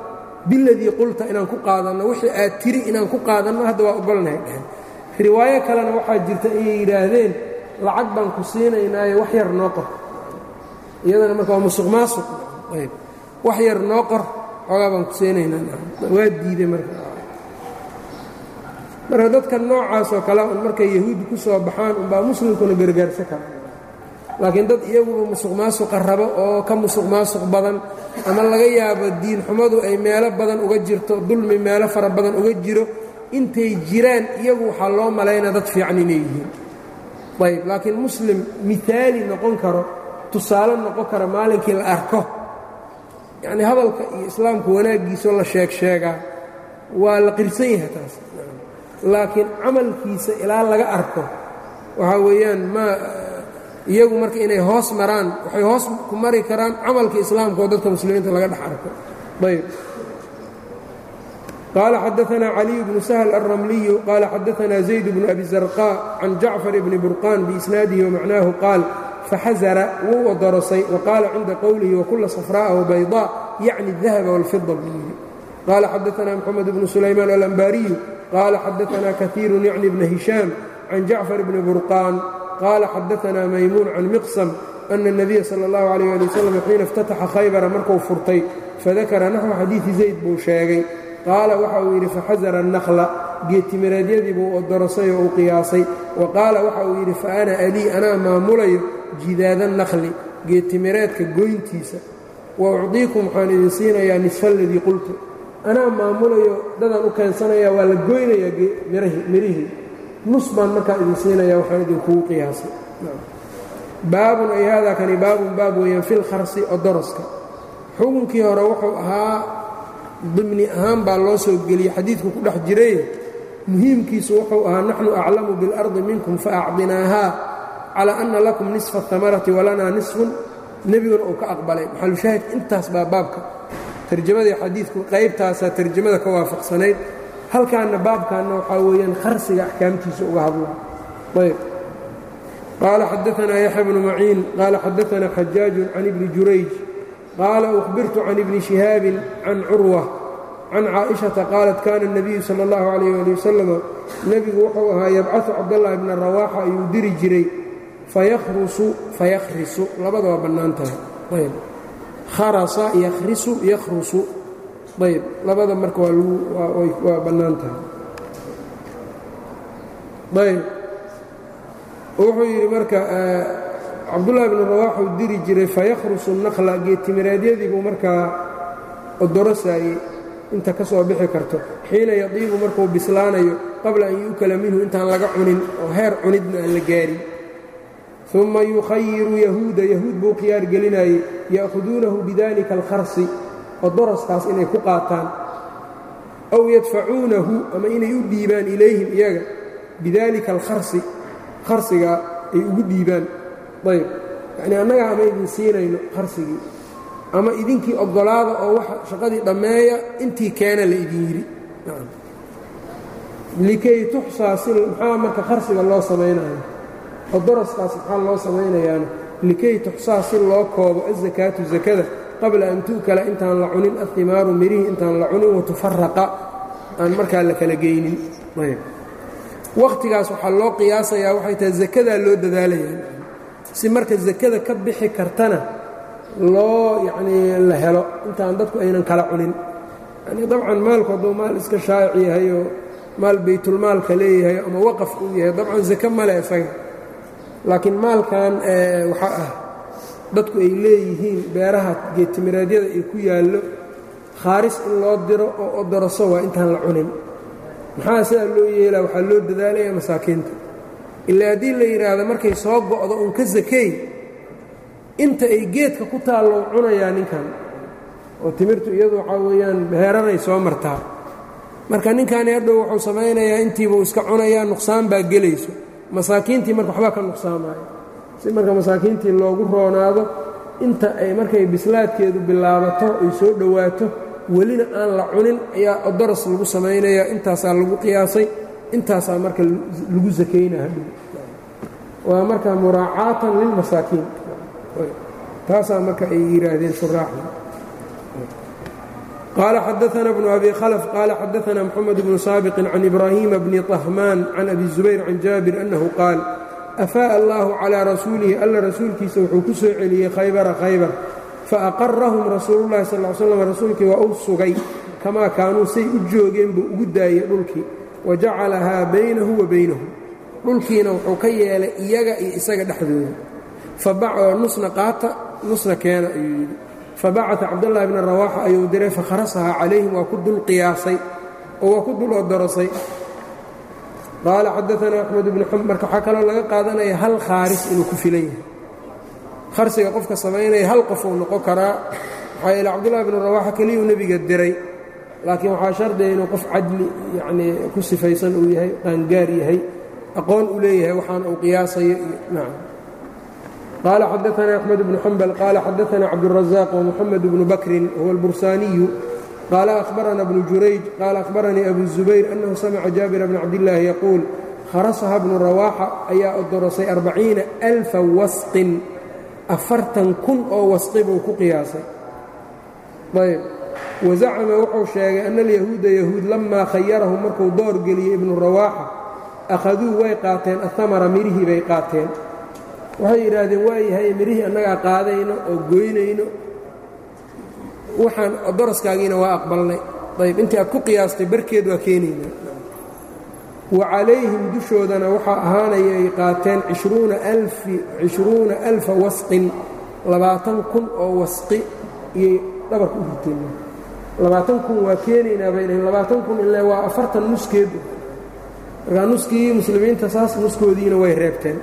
biladii qulta inaan ku qaadanno wixii aad tiri inaan ku qaadanno hadda waa ogolnahay dheheen riwaayo kalena waxaa jirta inay yidhaahdeen lacag baan ku siinaynaayo wax yar noo qor iyadana marka waa musuq maasuq wax yar noo qor xoogaa baan ku siinaynaa waa diiday marka dadka noocaas oo kale un markay yahuudi ku soo baxaan unbaa muslimkuna gargaarsan kara laakiin dad iyaguba musuq maasuqa rabo oo ka musuq maasuq badan ama laga yaabo diin xumadu ay meelo badan uga jirto dulmi meelo fara badan uga jiro intay jiraan iyagu waxaa loo malaynaa dad fiican inay yihiin ayb laakiin muslim miaali noqon karo tusaale noqon kara maalinkii la arko yacnii hadalka iyo islaamka wanaaggiisoo la sheegaa waa la qirsan yahay taas laakiin camalkiisa ilaa laga arko waxaa weeyaan iyagu marka inay hoos maraan waxay hoos ku mari karaan camalka islaamka oo dadka muslimiinta laga dhex arko ayb qaala xadaثna caliي bnu سhl الرmliyu qaala xadaثna زayd bnu abi زarقاء can jacfar bni burqan biisnaadihi وmacnaahu qaal faxasara wuu odorosay waqaala cinda qowlihi wakula صfraaءa وbayضاء yacni الdahaba والfida buu yidhi qaala xadaثna mxamed bnu sulaymaan alanbariyu qaala xadaثna kaثiiru yacni bna hishaam can jacfar bni burqan qaala xadaثna maymuun can miqsam ana الnabiya salى اllahu عalيه ali waslm xiina اftataxa khaybara markuu furtay fadakara naxو xadiiثi zayd buu sheegay qaala waxa uu yidhi faxasara الnakla geedtimireedyadii buu odorosay oo uu qiyaasay wa qaala waxa uu yidhi faana alii anaa maamulayo jidaada nakli geedtimireedka goyntiisa wa ucdiikum waxaan idin siinayaa nisfa aladii qultu anaa maamulayo dadaan u keensanaya waa la goynayaa mirihii nus baan markaa idin siinaya waxaan idinkugu qiyaasay baabun ay haadaa kani baabun baab weeyaan fi lkharsi odoroska xukunkii hore wuxuu ahaa dimni ahaan baa loo soo geliyey xadiidku ku dhex jiray muhiimkiisu wuxuu ahaa naxnu aclamu biاlardi minkum faacdinaahaa calaa ana lakum nisfa ahamarati walanaa nisfun nebiguna uu ka aqbalay maxalushaahid intaas baa baabka tarjamadii xadiidku qaybtaasaa tarjamada ka waafaqsanayd halkaanna baabkaanna waxaa weeyaan kharsiga axkaamtiisa uga hadlaa ayb qaala xadaثna yaxya bnu maciin qaala xadaثna xajaaju can ibni jurayj qaala أhbirtu can ibni شhihaabin can curwa can caaئiشhaةa qaalat kana الnabiyu salى اllahu عalayه ali wasalam nebigu wuxuu ahaa yabcaثu cabdالlahi bna rawaaxa ayuu diri jiray fayakhrisu labada waa bannaan tahay ayb kharasa yakhrisu yakhrusu ayb labada marka waa bannaan tahay ayb wuxuu yidhi marka cabdullahi bnu rawaax uu diri jiray fayakhrusu nakla geedtimireedyadii buu markaa odorosaayey inta ka soo bixi karto xiina yadiibu markuu bislaanayo qabla an yu'kala minhu intaan laga cunin oo heer cunidna aan la gaarin uma yukhayiru yahuuda yahuud buu khiyaar gelinayey ya'khuduunahu bidalika alkharsi odoroskaas inay ku qaataan aw yadfacuunahu ama inay u dhiibaan ilayhim iyaga bidalika alkharsi kharsigaa ay ugu dhiibaan ayb yacnii annagaa ama idin siinayno kharsigii ama idinkii oggolaada oo wax shaqadii dhammeeya intii keena la idin yidhi likay tuxsaa si maxaa marka kharsiga loo samaynayo odoroskaas maxaa loo samaynayaana likay tuxsaa si loo koobo azakaatu sakada qabla an tu'kala intaan la cunin ahimaaru mirihii intaan la cunin watufaraqa aan markaa la kala geynin ayb wakhtigaas waxaa loo qiyaasayaa waxay tahay zakadaa loo dadaalayaa si marka zakada ka bixi kartana loo yacnii la helo intaan dadku aynan kala cunin yanii dabcan maalku hadduu maal iska shaa'ic yahay oo maal baytulmaalka leeyahay ama waqaf uu yahay dabcan zake male isaga laakiin maalkan waxaa ah dadku ay leeyihiin beeraha geedtimireedyada ay ku yaallo khaaris in loo diro oo odoroso waa intaan la cunin maxaa sidaa loo yeelaa waxaa loo dadaalaya masaakiinta ilaa haddii la yidhaahdo markay soo go'do uun ka sakeey inta ay geedka ku taallo cunayaa ninkan oo timirtu iyadu waxaa weeyaan heeraray soo martaa marka ninkani hadhow wuxuu samaynayaa intiibuu iska cunayaa nuqsaan baa gelayso masaakiintii marka waxbaa ka nuqsaamaayo si marka masaakiintii loogu roonaado inta ay markay bislaadkeedu bilaabato ay soo dhowaato welina aan la cunin ayaa odoros lagu samaynayaa intaasaa lagu qiyaasay intaasaa marka lagu sakaynaa hadhow waa marka muraacaatan lilmasaakiin taasaa marka ay yidhaahdeen shuraaxda qال xdثna بن أbي khلف qال xdثna محمد بن sاbق عن إبراهيم بن طهمان عن أbي الزبير عن jابر أنه qاaل أfاء الله عlى rasuulihi alla rasuulkiisa wuxuu ku soo celiyey khaybara khaybar faأqarahum rasuulu الlahi sal ل slam rasuulkii waa u sugay kamaa kaanuu say u joogeen buu ugu daayey dhulkii wajacalahaa baynahu wa baynahum dhulkiina wuxuu ka yeelay iyaga iyo isaga dhexdooda nusna qaata nusna keena ayuu yidhi fabacaثa cabdالlahi bna rawaaxa ayuu diray fakharasahaa calayhim waa ku dul qiyaasay oo waa ku dul odorosay qaala xadaثna أxmed bnu xambal marka waxaa kaloo laga qaadanaya hal khaaris inuu ku filan yahay kharsiga qofka samaynaya hal qof uu noqon karaa maxaa yeele cabdullahi bnu rawaaxa keliyuu nebiga diray laakiin waxaa shardiya inuu qof cadli yacnii ku sifaysan uu yahay qaangaar yahay aqoon u leeyahay waxaan uu qiyaasayo iyo nacam qaala xadaثna أxmed bnu xambal qaala xadaثna cabdالraزaaq ومxamed bnu bakrin huwa الbursaaniyu qaala أhbarana bnu jurayj qaala أhbaranii abu الزubayr أnnahu samica jaabira bna cabdillaahi yaquul kharasaha bnu rawaaxa ayaa odorosay 40,000 wasqin 40,000 oo wasqi buu ku qiyaasay ayb wazacama wuxuu sheegay ana alyahuuda yahuud lamaa khayarahum markuu door geliyey ibnu rawaaxa akhaduu way qaateen ahamara mirihii bay qaateen waxay yidhaahdeen waayahay mirihii annagaa qaadayno oo goynayno waxaan daraskaagiina waa aqbalnay ayb intii aad ku qiyaastay barkeed waa keenayna wa calayhim dushoodana waxaa ahaanaya ay qaateen 20,000 wasqin 20,000 oo wasqi iyay dhabarka u riteen 20,000 waa keenaynaa bay dhaheen 20,000 ilaa waa 40 nuskeed markaa nuskii muslimiinta saas nuskoodiina way reebteen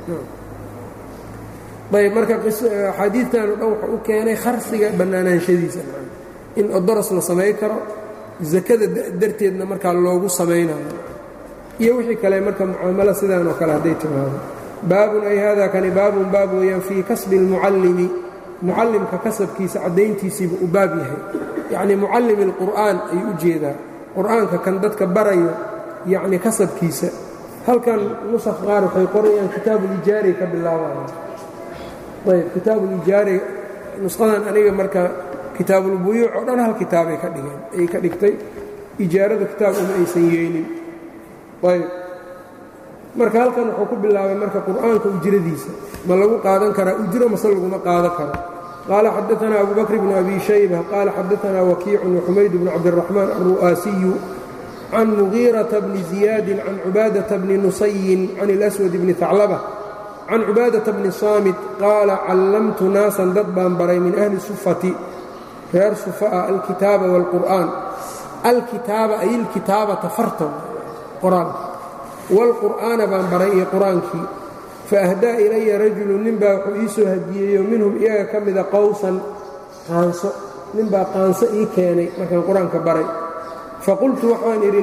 ayb marka xadiidkan o dhan wuxuu u keenay kharsiga bannaanaanshadiisa in odoros la samayn karo sakada darteedna markaa loogu samaynayo iyo wixii kale marka mucaamalo sidaan oo kale hadday timaado baabun ay hada kani baabun baab weeyaan fii kasbi اlmucallimi mucallimka kasabkiisa caddayntiisiiba u baab yahay yacnii mucallimi اlqur'aan ayuu u jeedaa qur'aanka kan dadka barayo yacni kasabkiisa halkan nusakh qaar waxay qorayaan kitaabulijaari ka bilaabayan ayb kitaabulijaari nusqadan aniga marka kitaabulbuyuuc oo dhan hal kitaabay ka dhigeen ayay ka dhigtay ijaarada kitaab uma aysan yeelin ayb marka halkan wuxuu ku bilaabay marka qur'aanka ujradiisa ma lagu qaadan karaa ujro mase laguma qaadan karo qaala xadaثna abu bakr bnu abi shayba qaala xadaثna wakiicu وxumayd bnu cabdالraxmaan الru'aasiyu can mugiiraةa bni ziyaadi can cubaadaةa bni nusayin can اlأswad bni haclaba can cubaadaةa bni saamit qaala callamtu naasan dad baan baray min ahli sufati reer sufa'a alkitaaba wاlqur'aan alkitaaba ay ilkitaabata farta qoraalka wاlqur'aana baan baray iyo qur-aankii faahdaa ilaya rajulu ninbaa wuxuu ii soo hadiyeeyo minhum iyaga ka mida qowsan qaanso ninbaa qaanso ii keenay markaan qur-aanka baray faqultu waxaan idhi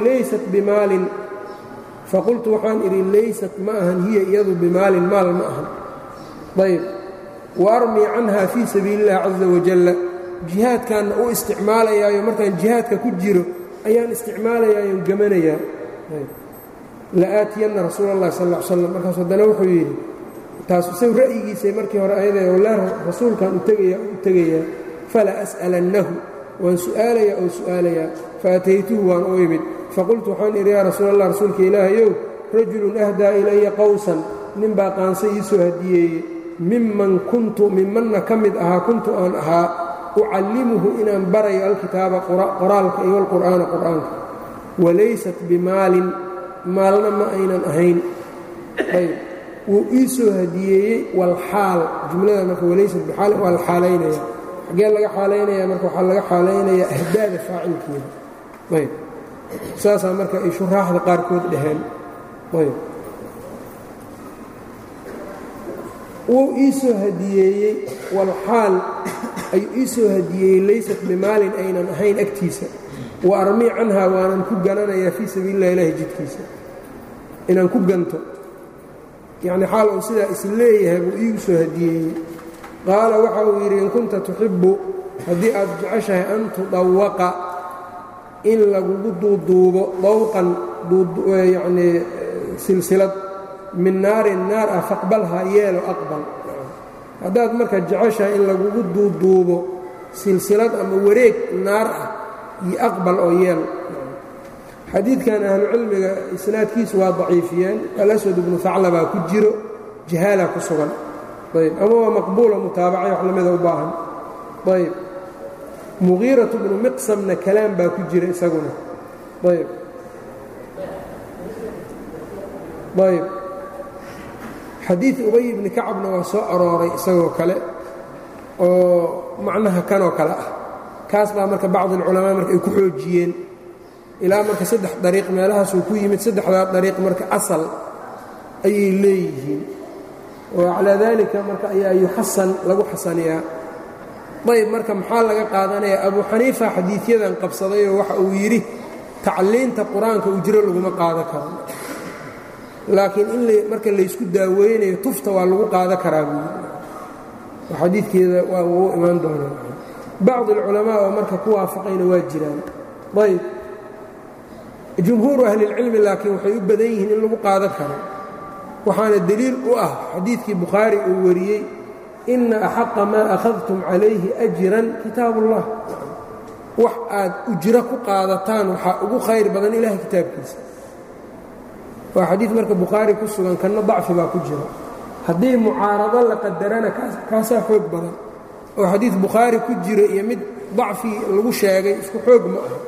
laysat ma ahan hiya iyadu bimaalin maal ma ahan ayb wa armii canha fii sabiili اllahi caza wajalla jihaadkaanna u isticmaalayaayo markaan jihaadka ku jiro ayaan isticmaalayaayon gemanayaa la'aatiyanna rasuula اllahi sal ll ly slam markaas haddana wuxuu yidhi taas isagu ra'yigiisay markii hore ayada walaa rasuulkaan u tegayaa fala as'alannahu waan su'aalayaa oo su'aalayaa faataytuhu waan u imid faqultu waxaan idhi yaa rasuula allah rasuulka ilaahayow rajulun ahdaa ilaya qowsan ninbaa qaanso ii soo hadiyeeye mimanna ka mid ahaa kuntu aan ahaa ucallimuhu inaan barayo alkitaaba qoraalka iyo alqur'aana qur'aanka walaysat bimaalin maalna ma aynan ahayn ayb wuu ii soo hadiyeeyey walxaal jumlada marka walaysat bixaal waa la xaalaynaya xaggee laga xaalaynaya marka waxaa laga xaalaynayaa ahdaada faacilkeeda ayb saasaa marka ay shuraaxda qaarkood dhaheen ayb wuu ii soo hadiyeeyey walxaal ayuu ii soo hadiyeeyey laysat bimaalin aynan ahayn agtiisa wa armii canhaa waanan ku gananayaa fii sabiili اllahi ilaahi jidkiisa inaan ku ganto yacni xaal uu sidaa is leeyahay buu iigu soo hadiyeeyey qaala waxa uu yidhi in kunta tuxibbu haddii aad jeceshahay an tudawaqa in lagugu duuduubo dawqan yacnii silsilad min naarin naar ah faqbalhaa yeelo aqbal haddaad marka jeceshahay in lagugu duuduubo silsilad ama wareeg naar ah iyo aqbal oo yeel. xadiidkan ahlucilmiga isnaadkiisu waa daciifiyeen. alaswad ibnu haclabaa ku jiro, jahaala ku sugan. ayb ama waa maqbuulo mutaabacay wax lamida u baahan. ayb mugiiratu bnu miqsamna kalaam baa ku jira isaguna. ayb ayb xadiid ubay ibni kacabna waa soo arooray isagoo kale oo macnaha kanoo kale ah. kaas baa marka bacd alculamaa marka ay ku xoojiyeen ilaa marka 3 dariiq meelahaasuu ku yimid. 3daa dariiq marka asal ayay leeyihiin oo calaa daalika marka ayaa yuxasan lagu xasaniyaa. ayb marka maxaa laga qaadanayaa? abu xaniifa xadiidyadan qabsadayoo waxa uu yidhi tacliinta qur-aanka ujro laguma qaado karo, laakiin in marka laysku daaweynayo tufta waa lagu qaado karaa buu yidhi. xadiidkeeda waa uu imaan doonaa. bacd alculamaa oo marka ku waafaqayna waa jiraan. ayb jumhuuru ahlilcilmi laakiin waxay u badan yihiin in lagu qaadan karo, waxaana deliil u ah xadiidkii bukhaari uu wariyey ina axaqa maa akhadtum calayhi ajran kitaab ullah. wax aad ujro ku qaadataan waxaa ugu khayr badan ilahay kitaabkiisa. waa xadiid marka bukhaari ku sugan, kanna dacfi baa ku jira. haddii mucaarado la qadarana kaasaa xoog badan, oo xadiid bukhaari ku jiro iyo mid dacfi lagu sheegay isku xoog ma aha.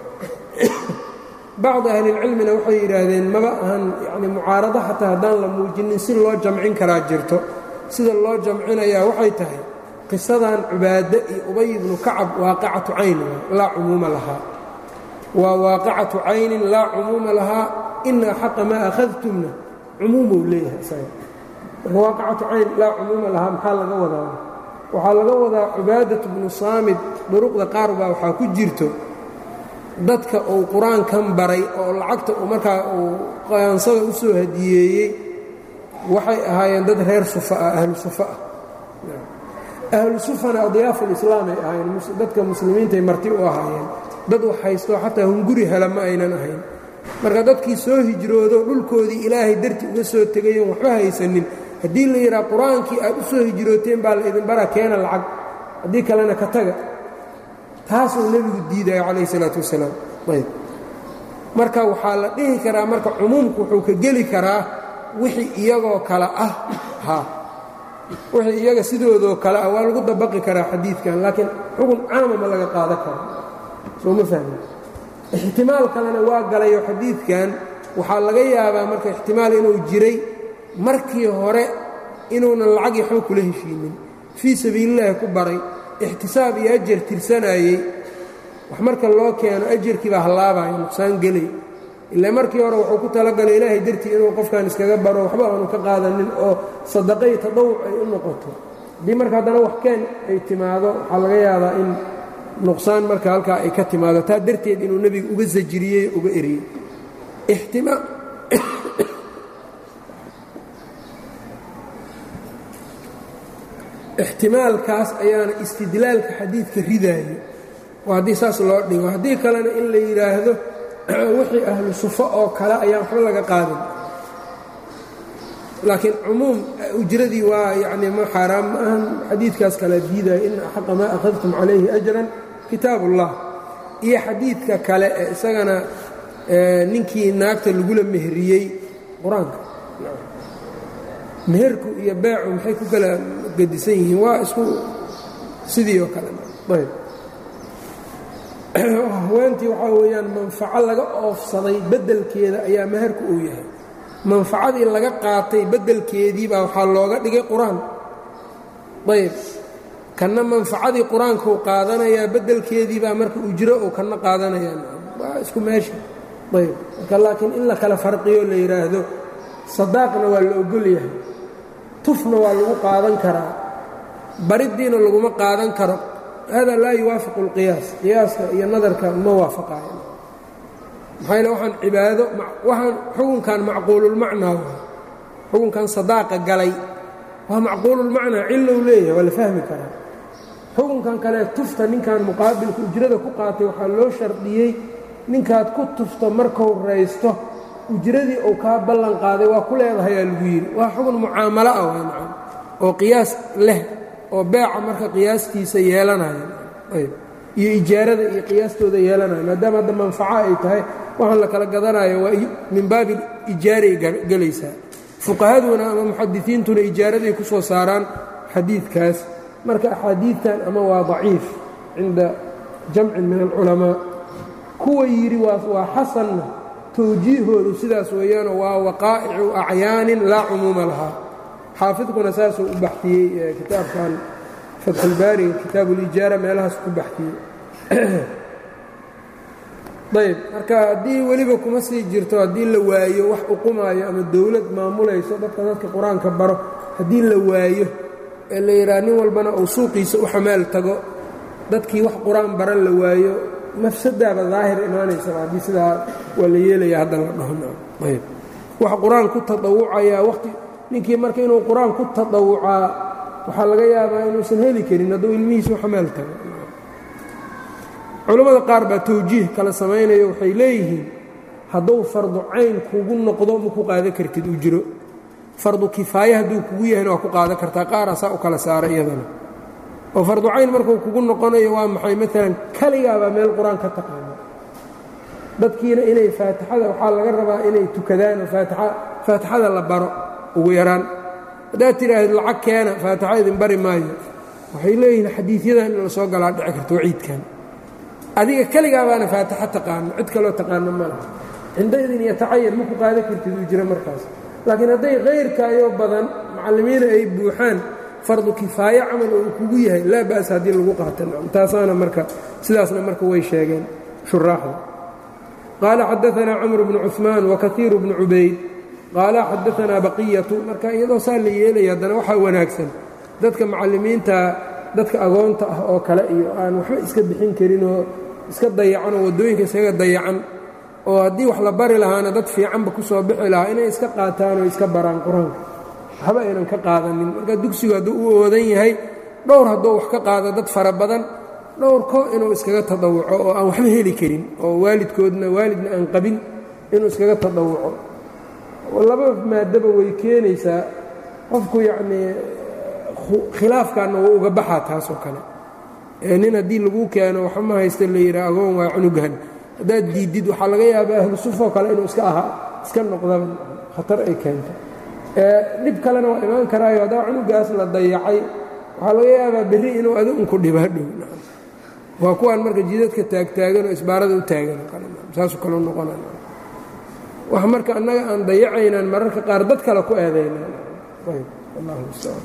bacd ahlilcilmina waxay yidhaahdeen maba ahan yani mucaarado xataa haddaan la muujinin si loo jamcin karaa jirto. sida loo jamcinayaa waxay tahay qisadan cubaade iyo ubay ibnu kacab waaqicatu cayn laa cumuuma lahaa. waa waaqicatu caynin laa cumuuma lahaa. ina axaqa maa akhadtumna cumuumuu leeyahay isaga. marka waaqicatu cayn laa cumuuma lahaa maxaa laga wadaa? waxaa laga wadaa cubaadat bnu saamid duruqda qaar baa waxaa ku jirto dadka uu qur-aankan baray oo lacagta uu markaa uu qaansada u soo hadiyeeyey waxay ahaayeen dad reer sufa ah, ahlu sufa ah. ahlu sufana adiyaafulislaam ay ahaayeen, dadka muslimiintaay marti u ahaayeen. dad wax haysto xataa hunguri hela ma aynan ahayn. marka dadkii soo hijroodo dhulkoodii ilaahay darti uga soo tegayoon waxba haysanin, haddii la yidhaha qur-aankii aad u soo hijrooteen baa la idin bara keena lacag, haddii kalena ka taga, taasuu nebigu diidaya calayh isalaatu wasalaam. ayb marka waxaa la dhihi karaa marka cumuumku wuxuu ka geli karaa wixii iyagoo kale ah wixii iyaga sidoodoo kale ah waa lagu dabaqi karaa xadiidkan, laakiin xukun caama ma laga qaadan karo. soo ma fahmi? ixtimaal kalena waa galayo xadiidkan waxaa laga yaabaa marka ixtimaal inuu jiray markii hore inuunan lacag iyo xoog kula heshiinin, fii sabiilillaahi ku baray, ixtisaab iyo ajar tirsanayey. wax marka loo keeno ajarkii baa hallaabaya, nuqsaan gelay. ilaa markii hore wuxuu ku talagalay ilaahay dartii inuu qofkan iskaga baro, waxba aanu ka qaadanin oo sadaqay tadawuc ay u noqoto. haddii marka haddana wax keen ay timaado waxaa laga yaabaa in nuqsaan marka halkaa ay ka timaado. taa darteed inuu nebiga uga sajiriyey uga eriyey. ixtimaalkaas ayaana istidlaalka xadiidka ridaayo, oo haddii saas loo dhigo. haddii kalena in la yidhaahdo wixii ahlu sufo oo kale ayaan waxba laga qaadin, laakiin cumuum ujradii waa yani ma xaaraam ma ahan. xadiidkaas kala diidaya ina axaqa maa akhadtum calayhi ajran kitaab ullah. iyo xadiidka kale ee isagana ninkii naagta lagula mehriyey qur-aanka, meherku iyo beecu maxay ku kala gedisan yihiin? waa isku sidii oo kale. ayb haweentii waxaa weeyaan manfaco laga oofsaday beddelkeeda ayaa meherku uu yahay. manfacadii laga qaatay beddelkeedii baa waxaa looga dhigay qur-aan. ayb kanna manfacadii qur-aankuu qaadanayaa, beddelkeedii baa marka ujro uu kanna qaadanayaa. waa isku meesha. ayb marka laakiin in la kala farqiyo la yidhaahdo sadaaqna waa la ogol yahay, tufna waa lagu qaadan karaa, bariddiina laguma qaadan karo, hada laa yuwaafiqu اlqiyaas. qiyaaska iyo nadarka ma waafaqaayo. maxaa yeele waxaan cibaado, waxaan xukunkan macquululmacnaa waay. xukunkan sadaaqa galay waa macquululmacnaa, cilow leeyahay, waa la fahmi karaa. xukunkan kale tufta ninkan muqaabilka ujrada ku qaatay waxaa loo shardiyey ninkaad ku tufto markuu raysto ujradii uu kaa ballan qaaday waa ku leedahayaa lagu yidhi. waa xukun mucaamalo ah waa macam oo qiyaas leh oo beeca marka qiyaastiisa yeelanaya. ayb iyo ijaarada iyo qiyaastooda yeelanayo maadaama hadda manfaco ay tahay waxaan la kala gadanayo waa min baabi ijaaray gelaysaa fuqahaduna ama muxadisiintuna ijaaraday ku soo saaraan xadiidkaas marka axaadiidtan ama waa daciif cinda jamcin min alculamaa kuwa yidhi waa xasanna towjiihoodu sidaas weeyaanoo waa waqaa'icu acyaanin laa cumuuma lahaa xaafidkuna saasuu u baxtiyey kitaabkan fatxulbaariga kitaabulijaara meelahaas ku baxtiyey ayb marka haddii weliba kuma sii jirto haddii la waayo wax uqumaayo ama dowlad maamulayso dadka qur-aanka baro haddii la waayo ee la yidhaha nin walbana uu suuqiisa u xamaal tago dadkii wax qur-aan baran la waayo mafsadaaba daahir imaanaysaba haddii sidaa waa la yeelaya hadda la dhahoayb wax qur-aan ku tadawucayaa waqti ninkii marka inuu qur-aan ku tadawucaa waxaa laga yaabaa inuusan heli karin hadduu ilmihiisa u xamaal tago culammada qaar baa tawjiih kala samaynayo waxay leeyihiin hadduu fardu cayn kugu noqdo ma ku qaadan kartid uu jiro fardu kifaaye hadduu kugu yahayna waa ku qaadan kartaa qaaraasaa u kala saara iyadana oo fardu cayn markuu kugu noqonayo waa maxay maalan kaligaabaa meel qur-aan ka taqaano dadkiina inay faatixada waxaa laga rabaa inay tukadaanoo faatixada la baro ugu yaraan haddaad tidhaahid lacag keena faatixa idin bari maayo waxay leeyihiin xadiidyadan in la soo galaa dhici karto waciidkan adiga keligaa baana faatixo taqaano cid kaloo taqaano ma laha cindaydin yatacayan ma ku qaadan kartid uu jiro markaas laakiin hadday kayrkaayoo badan macallimiina ay buuxaan fardu kifaaye camal oo kugu yahay laa ba'as haddii lagu qaata taasaana marka sidaasna marka way sheegeen shuraaxda qaala xadaanaa camr bnu cuثmaan wakaiiru bnu cubayd qaala xadaanaa baqiyatu marka iyadoo saa la yeelaya haddana waxaa wanaagsan dadka macallimiinta dadka agoonta ah oo kale iyo aan waxba iska bixin karinoo iska dayacan oo waddooyinka iskaga dayacan oo haddii wax la bari lahaana dad fiicanba ku soo bixi lahaa inay iska qaataan oo iska baraan qur-aanka waxba aynan ka qaadanin marka dugsigu hadduu u oodan yahay dhowr hadduu wax ka qaado dad fara badan dhowrkoo inuu iskaga tadawuco oo aan waxba heli karin oo waalidna aan qabin inuu iskaga tadawuco laba maadaba way keenaysaa qofku yacnii khilaafkaanna wuu uga baxaa taasoo kale nin haddii lagu keeno waxa ma haysta la yidhaha agoon waa cunugan haddaad diidid waxaa laga yaabaa ahlu sufoo kale inuu iska noqdaba khatar ay keento dhib kalena waa imaan karaayo haddaa cunugaas la dayacay waxaa laga yaabaa berri inuu adi unku dhibaadhow waa kuwaan marka jidadka taagtaagan oo isbaarada u taagan saasuu kale u noqona wax marka annaga aan dayacaynaan mararka qaar dad kale ku eedaynaan allahu mustacaan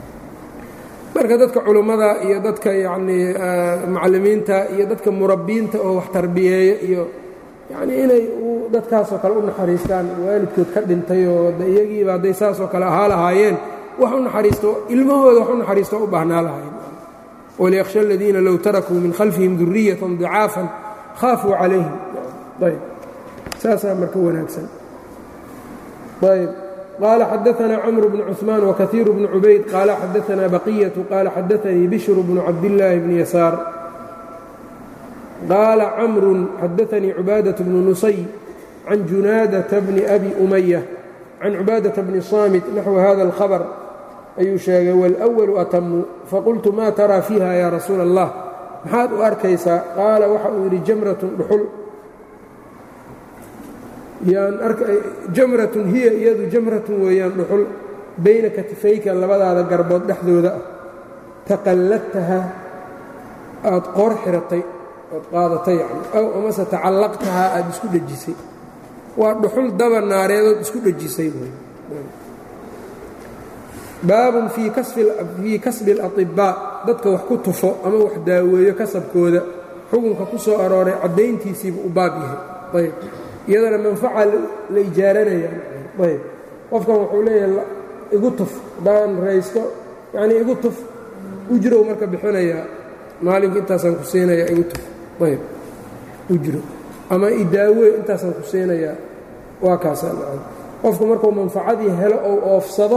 marka dadka culummada iyo dadka yacnii macallimiinta iyo dadka murabbiinta oo wax tarbiyeeya iyo yacnii inay dadkaasoo kale u naxariistaan waalidkood ka dhintay oo iyagiiba hadday saasoo kale ahaa lahaayeen wax u naxariisto ilmahooda wax u naxariisto u baahnaa lahayn waliyakhsha aladiina low tarakuu min khalfihim duriyatan dicaafan khaafuu calayhim ayb saasaa marka wanaagsan ayb qaala xadaanaa camr bnu cuثmaan wakaiiru bnu cubayd qaala xadaanaa baqiyatu qaala xadaanii bishru bnu cabdillaahi bni yasaar qaala camru xadaanii cubaadaة bnu nusay can junaadata bni abi umaya can cubaadaةa bni saamit naxwu hada اlhabr ayuu sheegay wاlأwalu atamu faqultu ma taraa fiiha ya rasuula اllah maxaad u arkaysaa qaala waxa uu yidhi jamratun dhuxul jamratun hiya iyadu jamratun weeyaan dhuxul bayna katifayka labadaada garbood dhexdooda ah taqalladtahaa aad qoor xiratay ood qaadatay yani aw amase tacallaqtahaa aad isku dhejisay waa dhuxul daba naareedood isku dhejisay baabun fii kasbi اlaطibaa dadka wax ku tufo ama wax daaweeyo kasabkooda xukunka ku soo arooray caddayntiisiibu u baab yahay ayb iyadana manfaca la ijaaranaya ayb qofkan wuxuu leeyahay igu tuf haddaan raysto yanii igu tuf ujrow marka bixinayaa maalinka intaasaan ku siinayaa igu tuf ayb ujro ama idaawe intaasaan ku siinayaa waa kaasaa qofku markuu manfacadii helo ou oofsado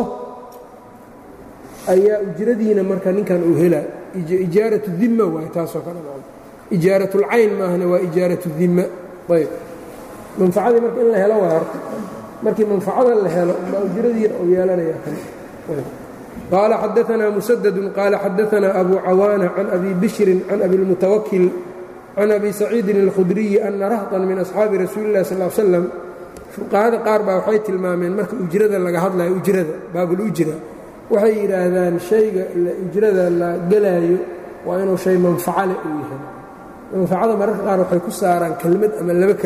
ayaa ujradiina marka ninkan uu helaa ijaaratu dimma waay taasoo kale ijaaratulcayn maahna waa ijaaratu dimma ayb manfacadii marka in la helo waa horta markii manfacada la helo umbaa ujradiina uu yeelanaya kan qال xadaثna mسdd qال xadaثna أbu cawاnة عan أbi bشhri عan أbi الmتwkل عan أbi سacيidi الkhudriyi أna rahطa min أصxaabi rasuuli الlah sl sلم fuqahada qaar baa waxay tilmaameen marka ujrada laga hadlayo ujrada baabulujra waxay yidhaahdaan shayga ujrada la gelaayo waa inuu shay manfaco leh uu yahay manfacada mararka qaar waxay ku saaraan kelmad ama laba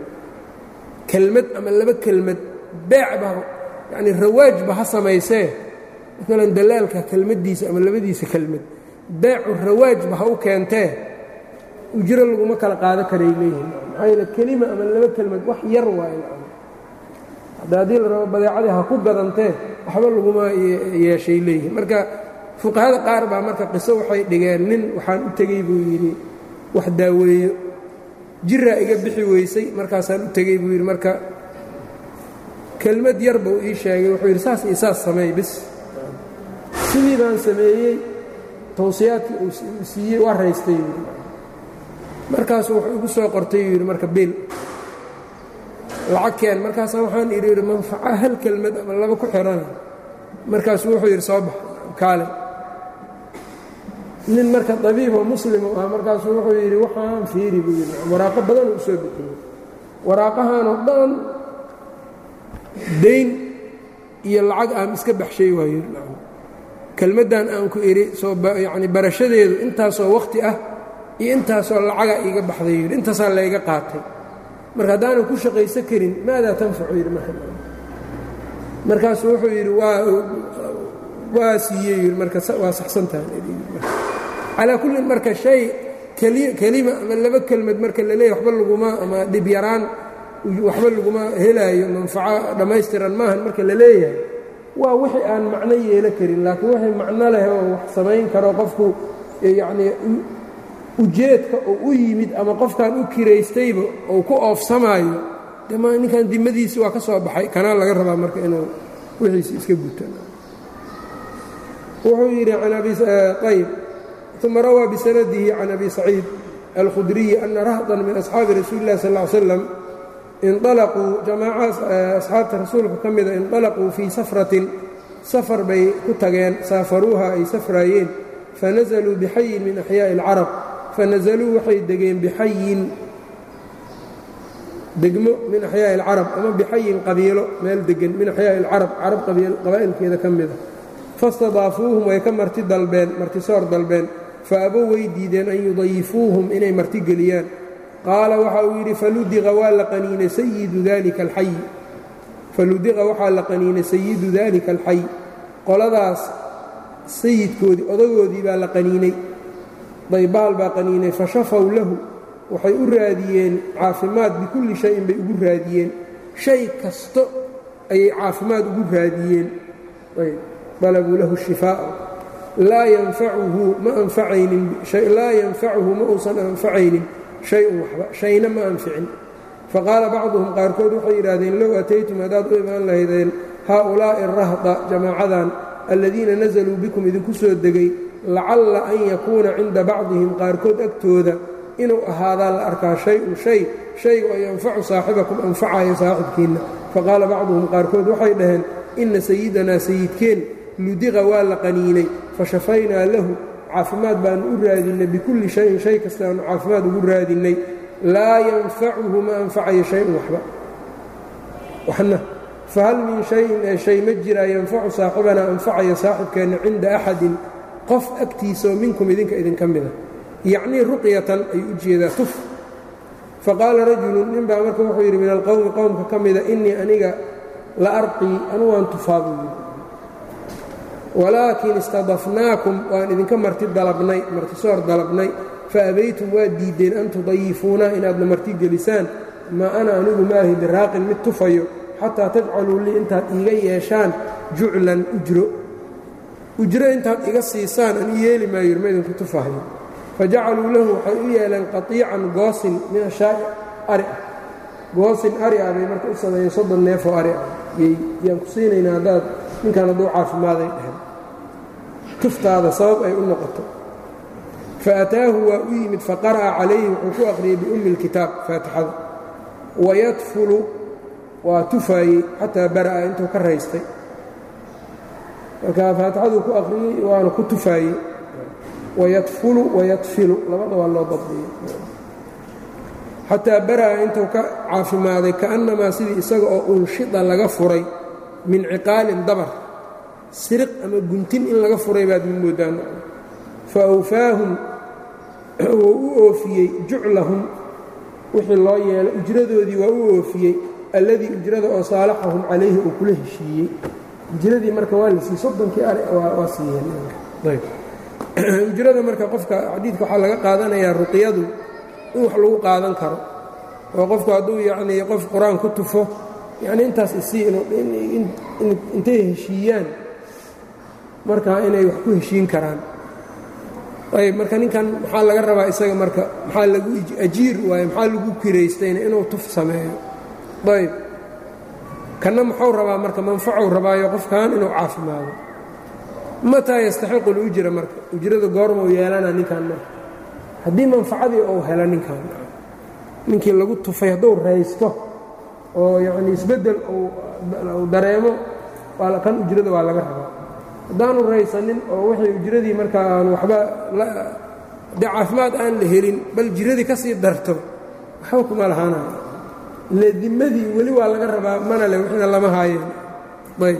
kelmad beecba yani rawaajba ha samaysee maalan dalaalka kelmaddiisa ama labadiisa kelmad beecu rawaajba ha u keentee ujro laguma kala qaado karay leeyihin maxaa yeele kelima ama laba kelmad wax yar waaye haddii la rabo badeecadii ha ku gadantee waxba laguma yeeshay leeyihin marka fuqahada qaar baa marka qiso waxay dhigeen nin waxaan u tegey buu yidhi wax daaweeyo jiraa iga bixi weysay markaasaan u tegey buu yidhi marka kelmad yar buu ii sheegay wuxuu yidhi saas iyo saas sameey bis sidii baan sameeyey tawsiyaadkii uu siiyey waa raystay yidhi markaasuu wuxuu igu soo qortay yuu yidhi marka bil lacag keen markaasaa waxaan idhi yidhi manfaca hal kelmad ama laba ku xihana markaasuu wuxuu yidhi soo bax kaale nin marka dabiiboo muslimu ah markaasuu wuxuu yidhi waxaan fiiri buu yidhi waraaqo badan u soo bixiyey waraaqahanoo dhan dayn iyo lacag aan iska baxshay waayo kelmaddan aan ku idhi yani barashadeedu intaasoo wakhti ah iyo intaasoo lacaga iiga baxday yidhi intaasaa layga qaatay marka haddaanan ku shaqaysan karin maadaa tanfacu yidhi markaasuu wuxuu yidhi waa siiyey yidhi marka waa saxsantahay calaa kullin marka shay kelima ama laba kelmad marka la leeyahy waxba laguma ama dhib yaraan waxba laguma helaayo manfaco dhammaystiran maahan marka la leeyahay waa wixii aan macno yeelo karin laakiin wixii macno leh oo wax samayn karo qofku yacnii ujeedka oo u yimid ama qofkan u kiraystayba oo ku oofsamaayo de ma ninkan dimadiisi waa ka soo baxay kanaa laga rabaa marka inuu wixiisi iska guto wuxuu yidhi ayb uma rawaa bisanadihi can abi saciid alkhudriyi ana rahdan min asxaabi rasuuli اllahi sal ly slam inطalaquu jamaaca asxaabta rasuulka ka mida inطalaquu fii safratin safar bay ku tageen saafaruuha ay safraayeen fanazaluu bixayin min axyaaءi اlcarab fanazaluu waxay degeen bixayin degmo min axyaaءi اlcarab ama bixayin qabiilo meel degan min axyaaءi اlcarab carab qabaa'ilkeeda ka mida fastadaafuuhum way ka martisoor dalbeen faabow way diideen an yudayifuuhum inay martigeliyaan qaala waxa uu yidhi faludiqa waxaa la qaniinay sayidu dalika alxay qoladaas sayidkoodii odagoodii baa la qaniinay daybaal baa qaniinay fashafaw lahu waxay u raadiyeen caafimaad bikulli shayin bay ugu raadiyeen shay kasto ayay caafimaad ugu raadiyeen dalabuu lahu shifaa'a laa yanfacuhu ma uusan anfacaynin shay-un waxba shayna ma anficin faqaala bacduhum qaarkood waxay yidhaahdeen low ataytum haddaad u imaan lahaydeen haaulaa'i arahda jamaacadan aladiina nazaluu bikum idinku soo degay lacalla an yakuuna cinda bacdihim qaarkood agtooda inuu ahaadaa la arkaa shay-un shaygu oo yanfacu saaxibakum anfacaya saaxibkiinna faqaala bacduhum qaarkood waxay dhaheen inna sayidanaa sayidkeen ludiqa waa la qaniinay fashafaynaa lahu caafimaad baanu u raadinnay bikulli shayin shay kastaanu caafimaad ugu raadinnay laa yanfacuhu ma anfacayo shay-un waxna fahal min shayin ee shay ma jiraa yanfacu saaxibanaa anfacaya saaxibkeenna cinda axadin qof agtiisaoo minkum idinka mida yacnii ruqyatan ayuu u jeedaa tuf faqaala rajulun ninbaa marka wuxuu yidhi min alqowmi qowmka ka mida innii aniga la arqii anu waan tufaa buu yidhi walaakin istadafnaakum waan idinka martisoor dalabnay faabaytum waa diiddeen an tudayifuuna inaadna martigelisaan maa ana anigu maahi biraaqin mid tufayo xataa tajcaluu lii intaad iiga yeeshaan juclan ujro intaad iga siisaan an i yeeli maayo ma idinku tufahayo fajacaluu lahu waxay u yeeleen qatiican goosin min ashaa'i ari ah goosin ari ah bay marka u sameeyeen 30 neefoo ari ah yaan ku siinaynaa haddaad ninkan hadduu caafimaaday dheheen tuftaada sabab ay u noqoto faataahu waa u yimid faqara'a calayhi wuxuu ku aqriyey biummi اlkitaab faatixada wayadfulu waa tufaayey xataa bara'a intuu ka raystay marka faatixaduu ku akhriyey waana ku tufaayey wayadfulu wayadfilu labada waa loo dabdiyey xataa bara'a intuu ka caafimaaday kaannamaa sidii isaga oo unshida laga furay min ciqaalin dabar siriq ama guntin in laga furay baad moodaan fa awfaahum wuu u oofiyey juclahum wixii loo yeelay ujradoodii waa u oofiyey alladii ujrada oo saalaxahum calayhi uu kula heshiiyey ujradii marka waa la siiyey soddonkii ari waa siiyeen ujrada marka qofka xadiidka waxaa laga qaadanayaa ruqyadu in wax lagu qaadan karo oo qofku hadduu yacnii qof qur-aan ku tufo yacnii intaas isii intay heshiiyaan markaa inay wax ku heshiin karaan ayb marka ninkan maxaa laga rabaa isaga marka maxaa lagu ajiir waaye maxaa lagu kiraystayna inuu tuf sameeyo ayb kanna muxuu rabaa marka manfacuu rabaayo qofkan inuu caafimaado mataa yastaxiqu اlujra marka ujrada goormau yeelana ninkan marka haddii manfacadii uu helo ninkan ninkii lagu tufay hadduu raysto oo yacni isbeddel uu dareemo kan ujrada waa laga rabaa haddaanu raysanin oo wixii ujradii marka aan waxba dee caafimaad aan la helin bal jiradii ka sii darto waxba kuma lahaanayo ile dimadii weli waa laga rabaa mana le wixina lama haayeen ayb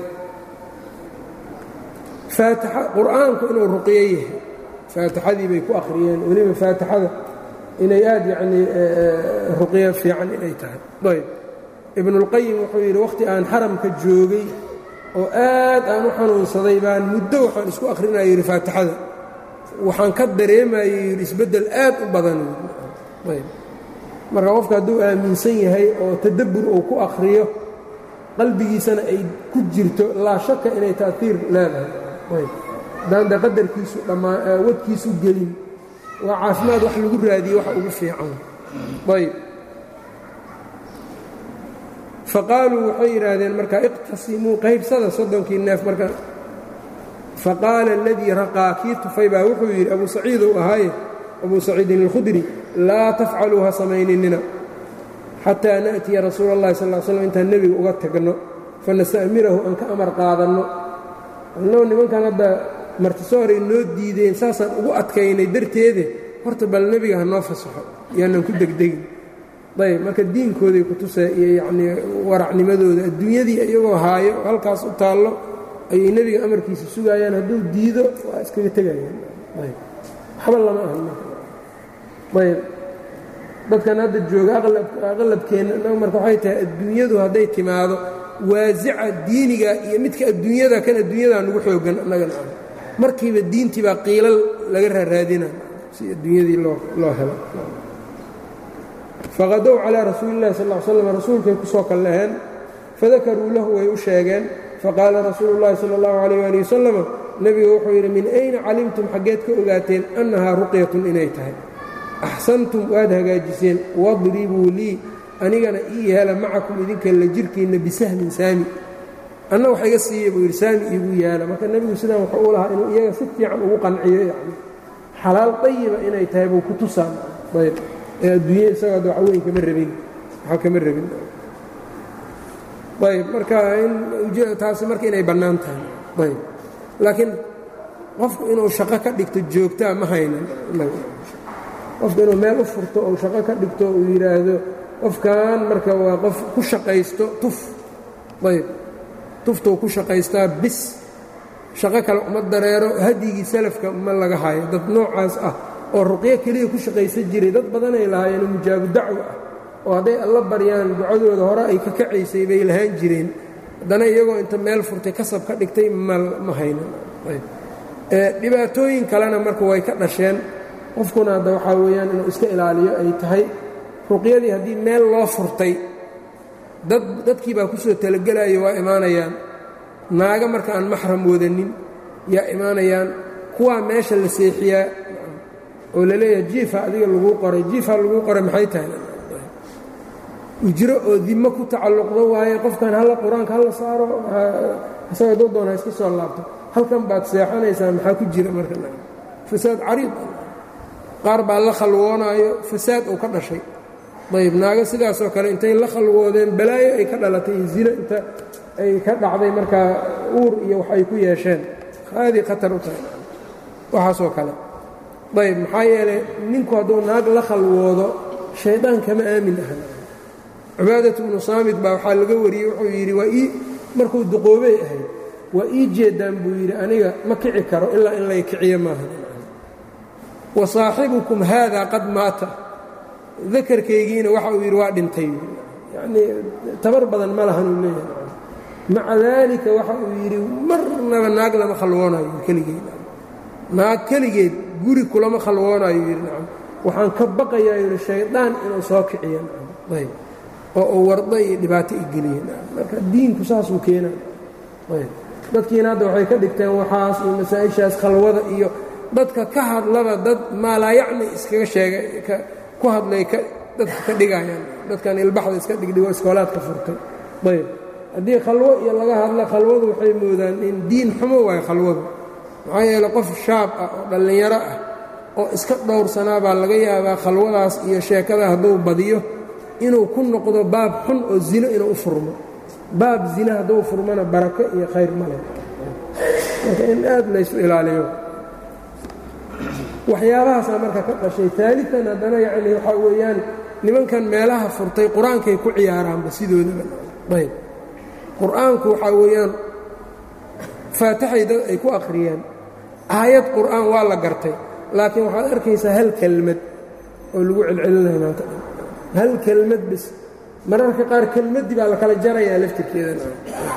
faatixa qur'aanku inuu ruqyo yahay faatixadii bay ku akhriyeen weliba faatixada inay aad yacnii ruqyo fiican inay tahay ayb ibnuulqayim wuxuu yidhi wakhti aan xaramka joogay oo aad aan u xanuunsaday baan muddo waxaan isku akhrinaya yidhi faatixada waxaan ka dareemayay yidhi isbeddel aad u badan ayb marka qofka hadduu aaminsan yahay oo tadabbur uu ku akhriyo qalbigiisana ay ku jirto laa shaka inay ta'hiir leedahay ayb haddaan de qadarkiisu wadkiisu gelin waa caafimaad wax lagu raadiye wax ugu fiican ayb faqaaluu waxay yidhaahdeen marka iqtasimuu qaybsada soddonkii neef marka faqaala aladii raqaa kii tufay baa wuxuu yidhi abuu saciid uu ahaaye abuu saciidin alkhudri laa tafcaluu ha samayninina xataa na'tiya rasuula اllahi sal ll slam intaan nebiga uga tagno fanasta'mirahu aan ka amar qaadanno annagoo nimankan hadda martisooray noo diideen saasaan ugu adkaynay darteede horta bal nebiga ha noo fasaxo yaanan ku degdegin ayb marka diinkooday ku tusee iyo yacnii waracnimadooda adduunyadii iyagoo haayo halkaas u taallo ayay nebiga amarkiisa sugaayaan hadduu diido waa iskaga tegayaan ayb waxba lama ahan ayb dadkan hadda jooga aqlabkeenna inagu marka waxay tahay adduunyadu hadday timaado waasica diiniga iyo midka adduunyada kan adduunyadaa nugu xoogan annagana markiiba diintii baa qiilal laga raaraadina si adduunyadii loo helo faqadow calىa rasuuli اllahi sal ll slam rasuulkay ku soo kallaheen fadakaruu lahu way u sheegeen faqaala rasuulu اllahi salى اllahu عalيh ali wasalam nebigu wuxuu yidhi min ayna calimtum xaggeed ka ogaateen annahaa ruqyatun inay tahay axsantum waad hagaajiseen wadribuu lii anigana ii yeela macakum idinka la jirkiinna bisahmin saami anna wax iga siiya buu yidhi saami iigu yaala marka nebigu sidaan wuxuu u lahaa inuu iyaga si fiican ugu qanciyo yani xalaal dayiba inay tahay buu ku tusaan ayb ee adduunya isagoo ad waxweyn kama rabin waxa kama rabin ayb marka taasi marka inay bannaan tahay ayb laakiin qofku inuu shaqo ka dhigto joogtaa ma haynan qofku inuu meel u furto ou shaqo ka dhigto uu yidhaahdo qofkan marka waa qof ku shaqaysto tuf ayb tuftuu ku shaqaystaa bis shaqo kale uma dareero hadyigii salafka ma laga hayo dad noocaas ah oo ruqyo keliya ku shaqaysan jiray dad badanay lahaayeenoo mujaabu dacwo ah oo hadday alla baryaan ducadooda hore ay ka kacaysay bay lahaan jireen haddana iyagoo inta meel furtay kasab ka dhigtay ma haynan dhibaatooyin kalena marka way ka dhasheen qofkuna hadda waxaa weeyaan inuu iska ilaaliyo ay tahay ruqyadii haddii meel loo furtay dadkii baa ku soo talagelayo waa imaanayaan naaga marka aan maxram wadanin yaa imaanayaan kuwaa meesha la seexiyaa oo la leeyahay jiifa adiga laguu qoray jiifa laguu qoray maxay tahay ujro oo dimo ku tacalluqdo waaye qofkan halla qur-aanka hala saaro isagoo dad doona iska soo laabto halkan baad seexanaysaa maxaa ku jira marka fasaad cariid qaar baa la khalwoonaayo fasaad uu ka dhashay ayb naago sidaasoo kale intay la khalwoodeen balaayo ay ka dhalatay iyo zino inta ay ka dhacday markaa uur iyo wax ay ku yeesheen haadii khatar u tahay waxaasoo kale ayb maxaa yeelay ninku hadduu naag la khalwoodo shaydaan kama aamin aha cibaadatu bnu saamit baa waxaa laga wariyey wuxuu yidhi waa ii markuu duqoobey ahayd waa ii jeedaan buu yidhi aniga ma kici karo ilaa in lay kiciyo maaha wa saaxibukum haadaa qad maata dakarkaygiina waxa uu yidhi waa dhintay yacnii tabar badan ma lahan uu leeyahay maca daalika waxa uu yidhi marnaba naag lama khalwoonayo keligeed naag keligeed guri kulama khalwoonayo yidhi nacam waxaan ka baqayaa yidhi shaydaan inuu soo kiciyo nacam ayb oo uu warda iyo dhibaato i geliye nacam marka diinku saasuu keenaa ayb dadkiina hadda waxay ka dhigteen waxaas iyo masaa'ishaas khalwada iyo dadka ka hadlaba dad maalaayacni iskaga sheegay ku hadlay dadka ka dhigayaan dadkan ilbaxda iska dhigdhigo iskoolaadka furtay ayb haddii khalwo iyo laga hadla khalwadu waxay moodaan in diin xumo waayo khalwadu maxaa yeele qof shaab ah oo dhallinyaro ah oo iska dhowrsanaa baa laga yaabaa khalwadaas iyo sheekada hadduu badiyo inuu ku noqdo baab xun oo zino inuu u furmo baab zina hadduu furmona barako iyo khayr ma leh marka in aad laysu ilaaliyo waxyaabahaasaa marka ka qashay taalian haddana yacni waxaa weeyaan nimankan meelaha furtay qur-aankay ku ciyaaraanba sidoodaba ayb qur-aanku waxaa weeyaan faataxay dad ay ku akhriyaan aayad qur'aan waa la gartay laakiin waxaad arkaysaa hal kelmad oo lagu celcelinayo maanta hal kelmad bis mararka qaar kelmaddii baa la kala jarayaa laftirkeeda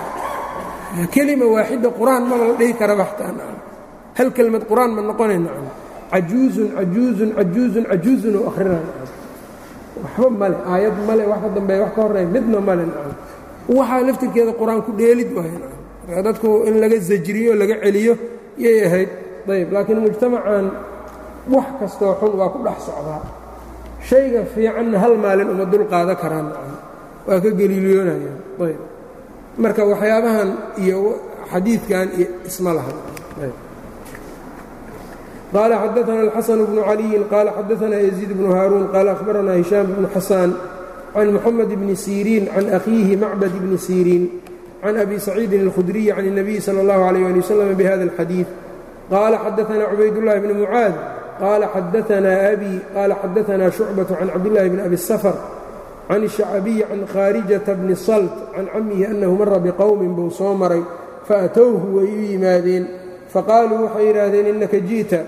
kelima waaxida qur-aan maba la dhihi kara baxtaan hal kelmad qur-aan ma noqonayna cajuuzun cajuuzun cajuuzun cajuuzun oo akhrina waxba male aayad male wax ka dambeeya wax ka horreeya midna male waxaa laftirkeeda qur-aan ku dheelid waaya marka dadku in laga zajriyo laga celiyo yay ahayd ayb laakiin mujtamacan wax kastoo xun waa ku dhex socdaa shayga fiicanna hal maalin uma dul qaada karaan waa ka geliiliyoonayaan ayb marka waxyaabahan iyo xadiidkan iyo isma laha قال xدثنا الحسن بن علي قال xدثنا يزيد بن هاrون قال أخبرنا هiشام بن حسان عن محمد بن سيرين عن أخيه معبد بن سيرين عن أبي سعيد الخدري عن النبي صلى الله عليه وآله وسلم بهذا الحديث قال xدثنا عبيد الله بن معاذ قال xدثنا أبي قال xدثنا شعبة عن عبد الله بن أبي السفر عن الشعبي عن khاaرجة بن صلت عن cمه أنه mra بqوم buu soo maray فأتوه way u yimaadeen faqaaluu waxay yidhaahdeen innaka ji'ta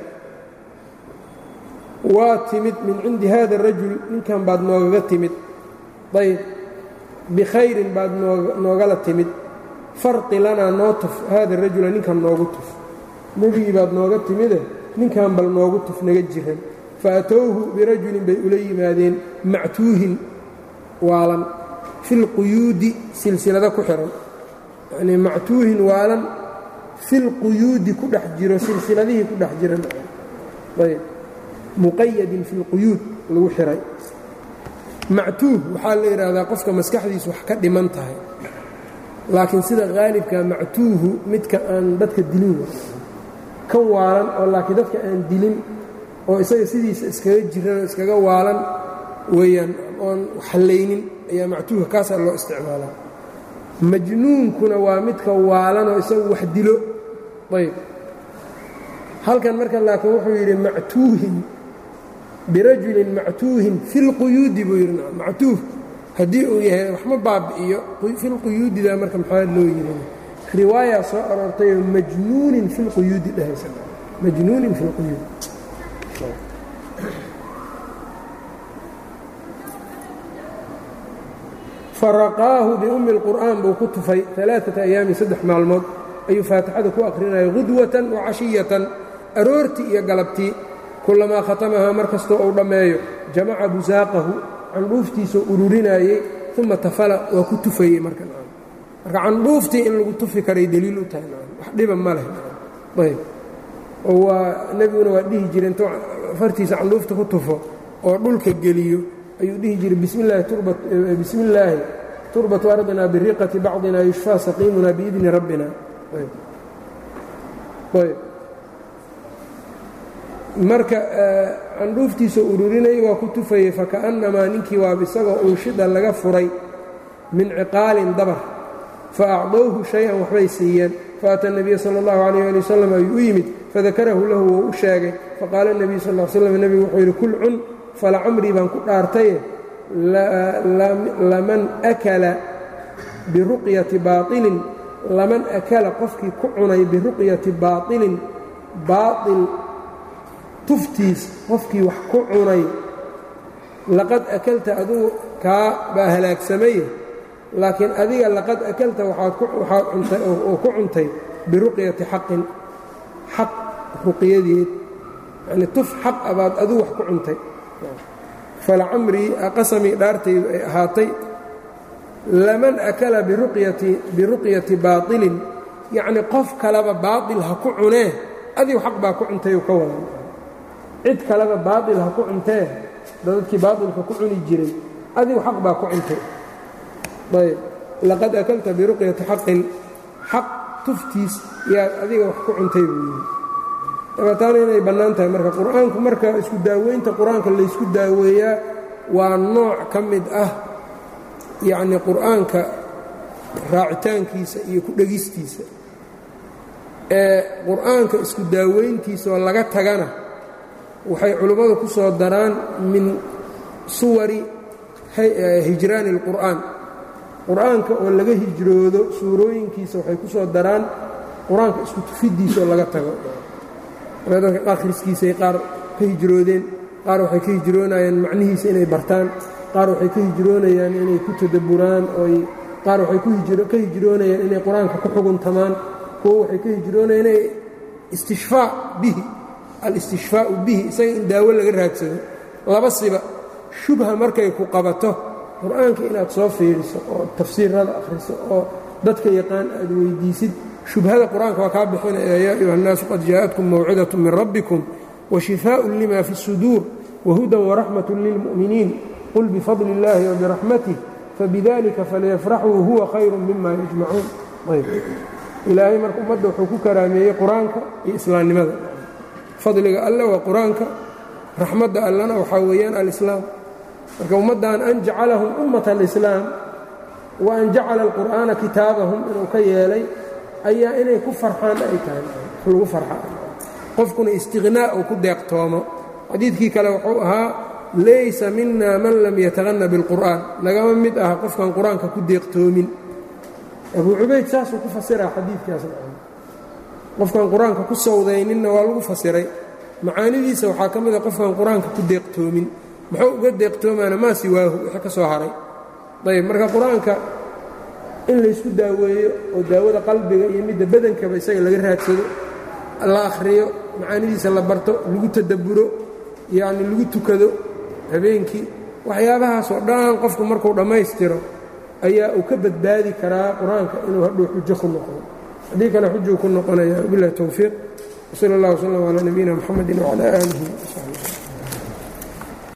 waa timid min cindi hada الrajul ninkan baad noogaga timid ayb bikhayrin baad noogala timid farqi lanaa noo tuf hada rajula ninkan noogu tuf nebigii baad nooga timide ninkan bal noogu tuf naga jiran faatowhu birajulin bay ula yimaadeen mactuuhin waalan fi lquyuudi silsilada ku xihan yanii mactuuhin waalan fi lquyuudi ku dhex jiro silsiladihii ku dhex jiran ayb muqayadin fi lquyuud lagu xihay mactuuh waxaa la yidhaahdaa qofka maskaxdiisu wax ka dhiman tahay laakiin sida qaalibka mactuuhu midka aan dadka dilin kan waalan oo laakiin dadka aan dilin oo isaga sidiisa iskaga jiran oo iskaga waalan weeyaan oon hallaynin ayaa mactuuha kaasaa loo isticmaalaa majnuunkuna waa midka waalan oo isagu wax dilo ayb halkan marka laakiin wuxuu yidhi mactuuhin birajulin mactuuhin fi lquyuudi buu yidhi mactuuh haddii uu yahay waxma baabi'iyo fi lquyuudida marka maxaa loo yidhi riwaayaa soo aroortayoo majnuunin fi lquyuudi dhahaysa majnuunin fi lquyuud faraqaahu biummi اlqur'aan buu ku tufay alaaata ayaamin 3 maalmood ayuu faatixada ku aqrinayay qudwatan wa cashiyatan aroortii iyo galabtii kulamaa khatamahaa mar kastoo uu dhammeeyo jamaca busaaqahu candhuuftiisuu ururinayey uma tafala waa ku tufayey marka candhuuftii in lagu tufi karay deliil u tahay wax dhiba ma leh ayb oo waa nebiguna waa dhihi jire intuu fartiisa candhuufta ku tufo oo dhulka geliyo ayuu dhihi jiray bismi illaahi turbatu ardina biriqati bacdina yushfaa saqiimuna biidni rabbina ayb marka candhuuftiisa ururinayay waa ku tufayey faka'nnamaa ninkii waaba isagoo unshida laga furay min ciqaalin dabar fa acdowhu shay-an waxbay siiyeen faata الnabiya salى اllahu عalayه ali wasalam ayuu u yimid fadakarahu lahu wou u sheegay faqaala الnabiyu sal slam nebigu wuxuu yidhi kul cun falacamrii baan ku dhaartaye laman akala biruqyati baaطilin laman akala qofkii ku cunay biruqyati baaطilin baaطil tuftiis qofkii wax ku cunay laqad akalta adugu kaa baa halaagsamaya laakiin adiga laqad akalta waxaad cuntay oo ku cuntay biruqyati xaqin xaq ruqyadeed yacni tuf xaq abaad adigu wax ku cuntay falacamrii qasamii dhaartaydu ay ahaatay laman akala biruqyati baaطilin yacni qof kaleba baaطil ha ku cunee adigu xaq baa ku cuntayuu ka wadan cid kaleba baaطil ha ku cuntee dadkii baaطilka ku cuni jiray adigu xaq baa ku cuntay ayb laqad akalta biruqyati xaqin xaq tuftiis yaad adiga wax ku cuntay buu yidhi dabataana inay bannaan tahay marka qur'aanku marka isku daaweynta qur-aanka laysku daaweeyaa waa nooc ka mid ah yacni qur'aanka raacitaankiisa iyo ku dhegistiisa ee qur'aanka isku daaweyntiisa oo laga tagana waxay culimmadu ku soo daraan min suwari hijraani اlqur'aan qur'aanka oo laga hijroodo suurooyinkiisa waxay ku soo daraan qur-aanka isku tufiddiisa oo laga tago dadka akhriskiisay qaar ka hijroodeen qaar waxay ka hijroonayaan macnihiisa inay bartaan qaar waxay ka hijroonayaan inay ku tadabburaan qaar waxay ka hijroonayaan inay qur-aanka ku xuguntamaan kuwo waxay ka hijroonayaan inay istishfaa bihi alistishfaa'u bihi isaga in daawo laga raadsado laba siba shubha markay ku qabato qur-aanka inaad soo fiiriso oo tafsiirada akhriso oo dadka yaqaan aad weyddiisid shubhada qur-aanka waa kaa bixinaya yaa ayuha الnaasu qad jaaءatkum mawcidaة min rabbikum washifaaء lima fi الsuduur wahudan waraxmaة lilmu'miniin qul bifadli اllahi wabiraxmatih fabidalika falyafraxuu huwa khayru mima yajmacuun ilaahay marka ummadda wuxuu ku karaameeyey qur-aanka iyo islaamnimada fadliga alle waa qur-aanka raxmadda allana waxaa weeyaan alislaam marka ummaddan an jacalahum ummat alislaam wa an jacala alqur'aana kitaabahum inuu ka yeelay ayaa inay ku farxaan ay tahay lagu farxa qofkuna istiqhnaa uu ku deeqtoomo xadiidkii kale wuxuu ahaa laysa mina man lam yataganna bilqur'aan nagama mid aha qofkan qur-aanka ku deeqtoomin abuu cubayd saasuu ku fasiraa xadiidkaas qofkan qur-aanka ku sawdayninna waa lagu fasiray macaanidiisa waxaa ka mid a qofkan qur-aanka ku deeqtoomin muxuu uga deeqtoomaana maa siwaahu wixii ka soo haray ayb marka qur-aanka in laysku daaweeyo oo daawada qalbiga iyo midda badankaba isaga laga raadsado la akhriyo macaanidiisa la barto lagu tadabburo yacni lagu tukado habeenkii waxyaabahaasoo dhan qofku markuu dhammaystiro ayaa uu ka badbaadi karaa qur-aanka inuu hadhow xujo ku noqdo haddii kale xujuu ku noqonaya wabillahi towfiiq wsala اllah wslam calaa nabiyina mxamedi wcalaa aalihi wsaxbi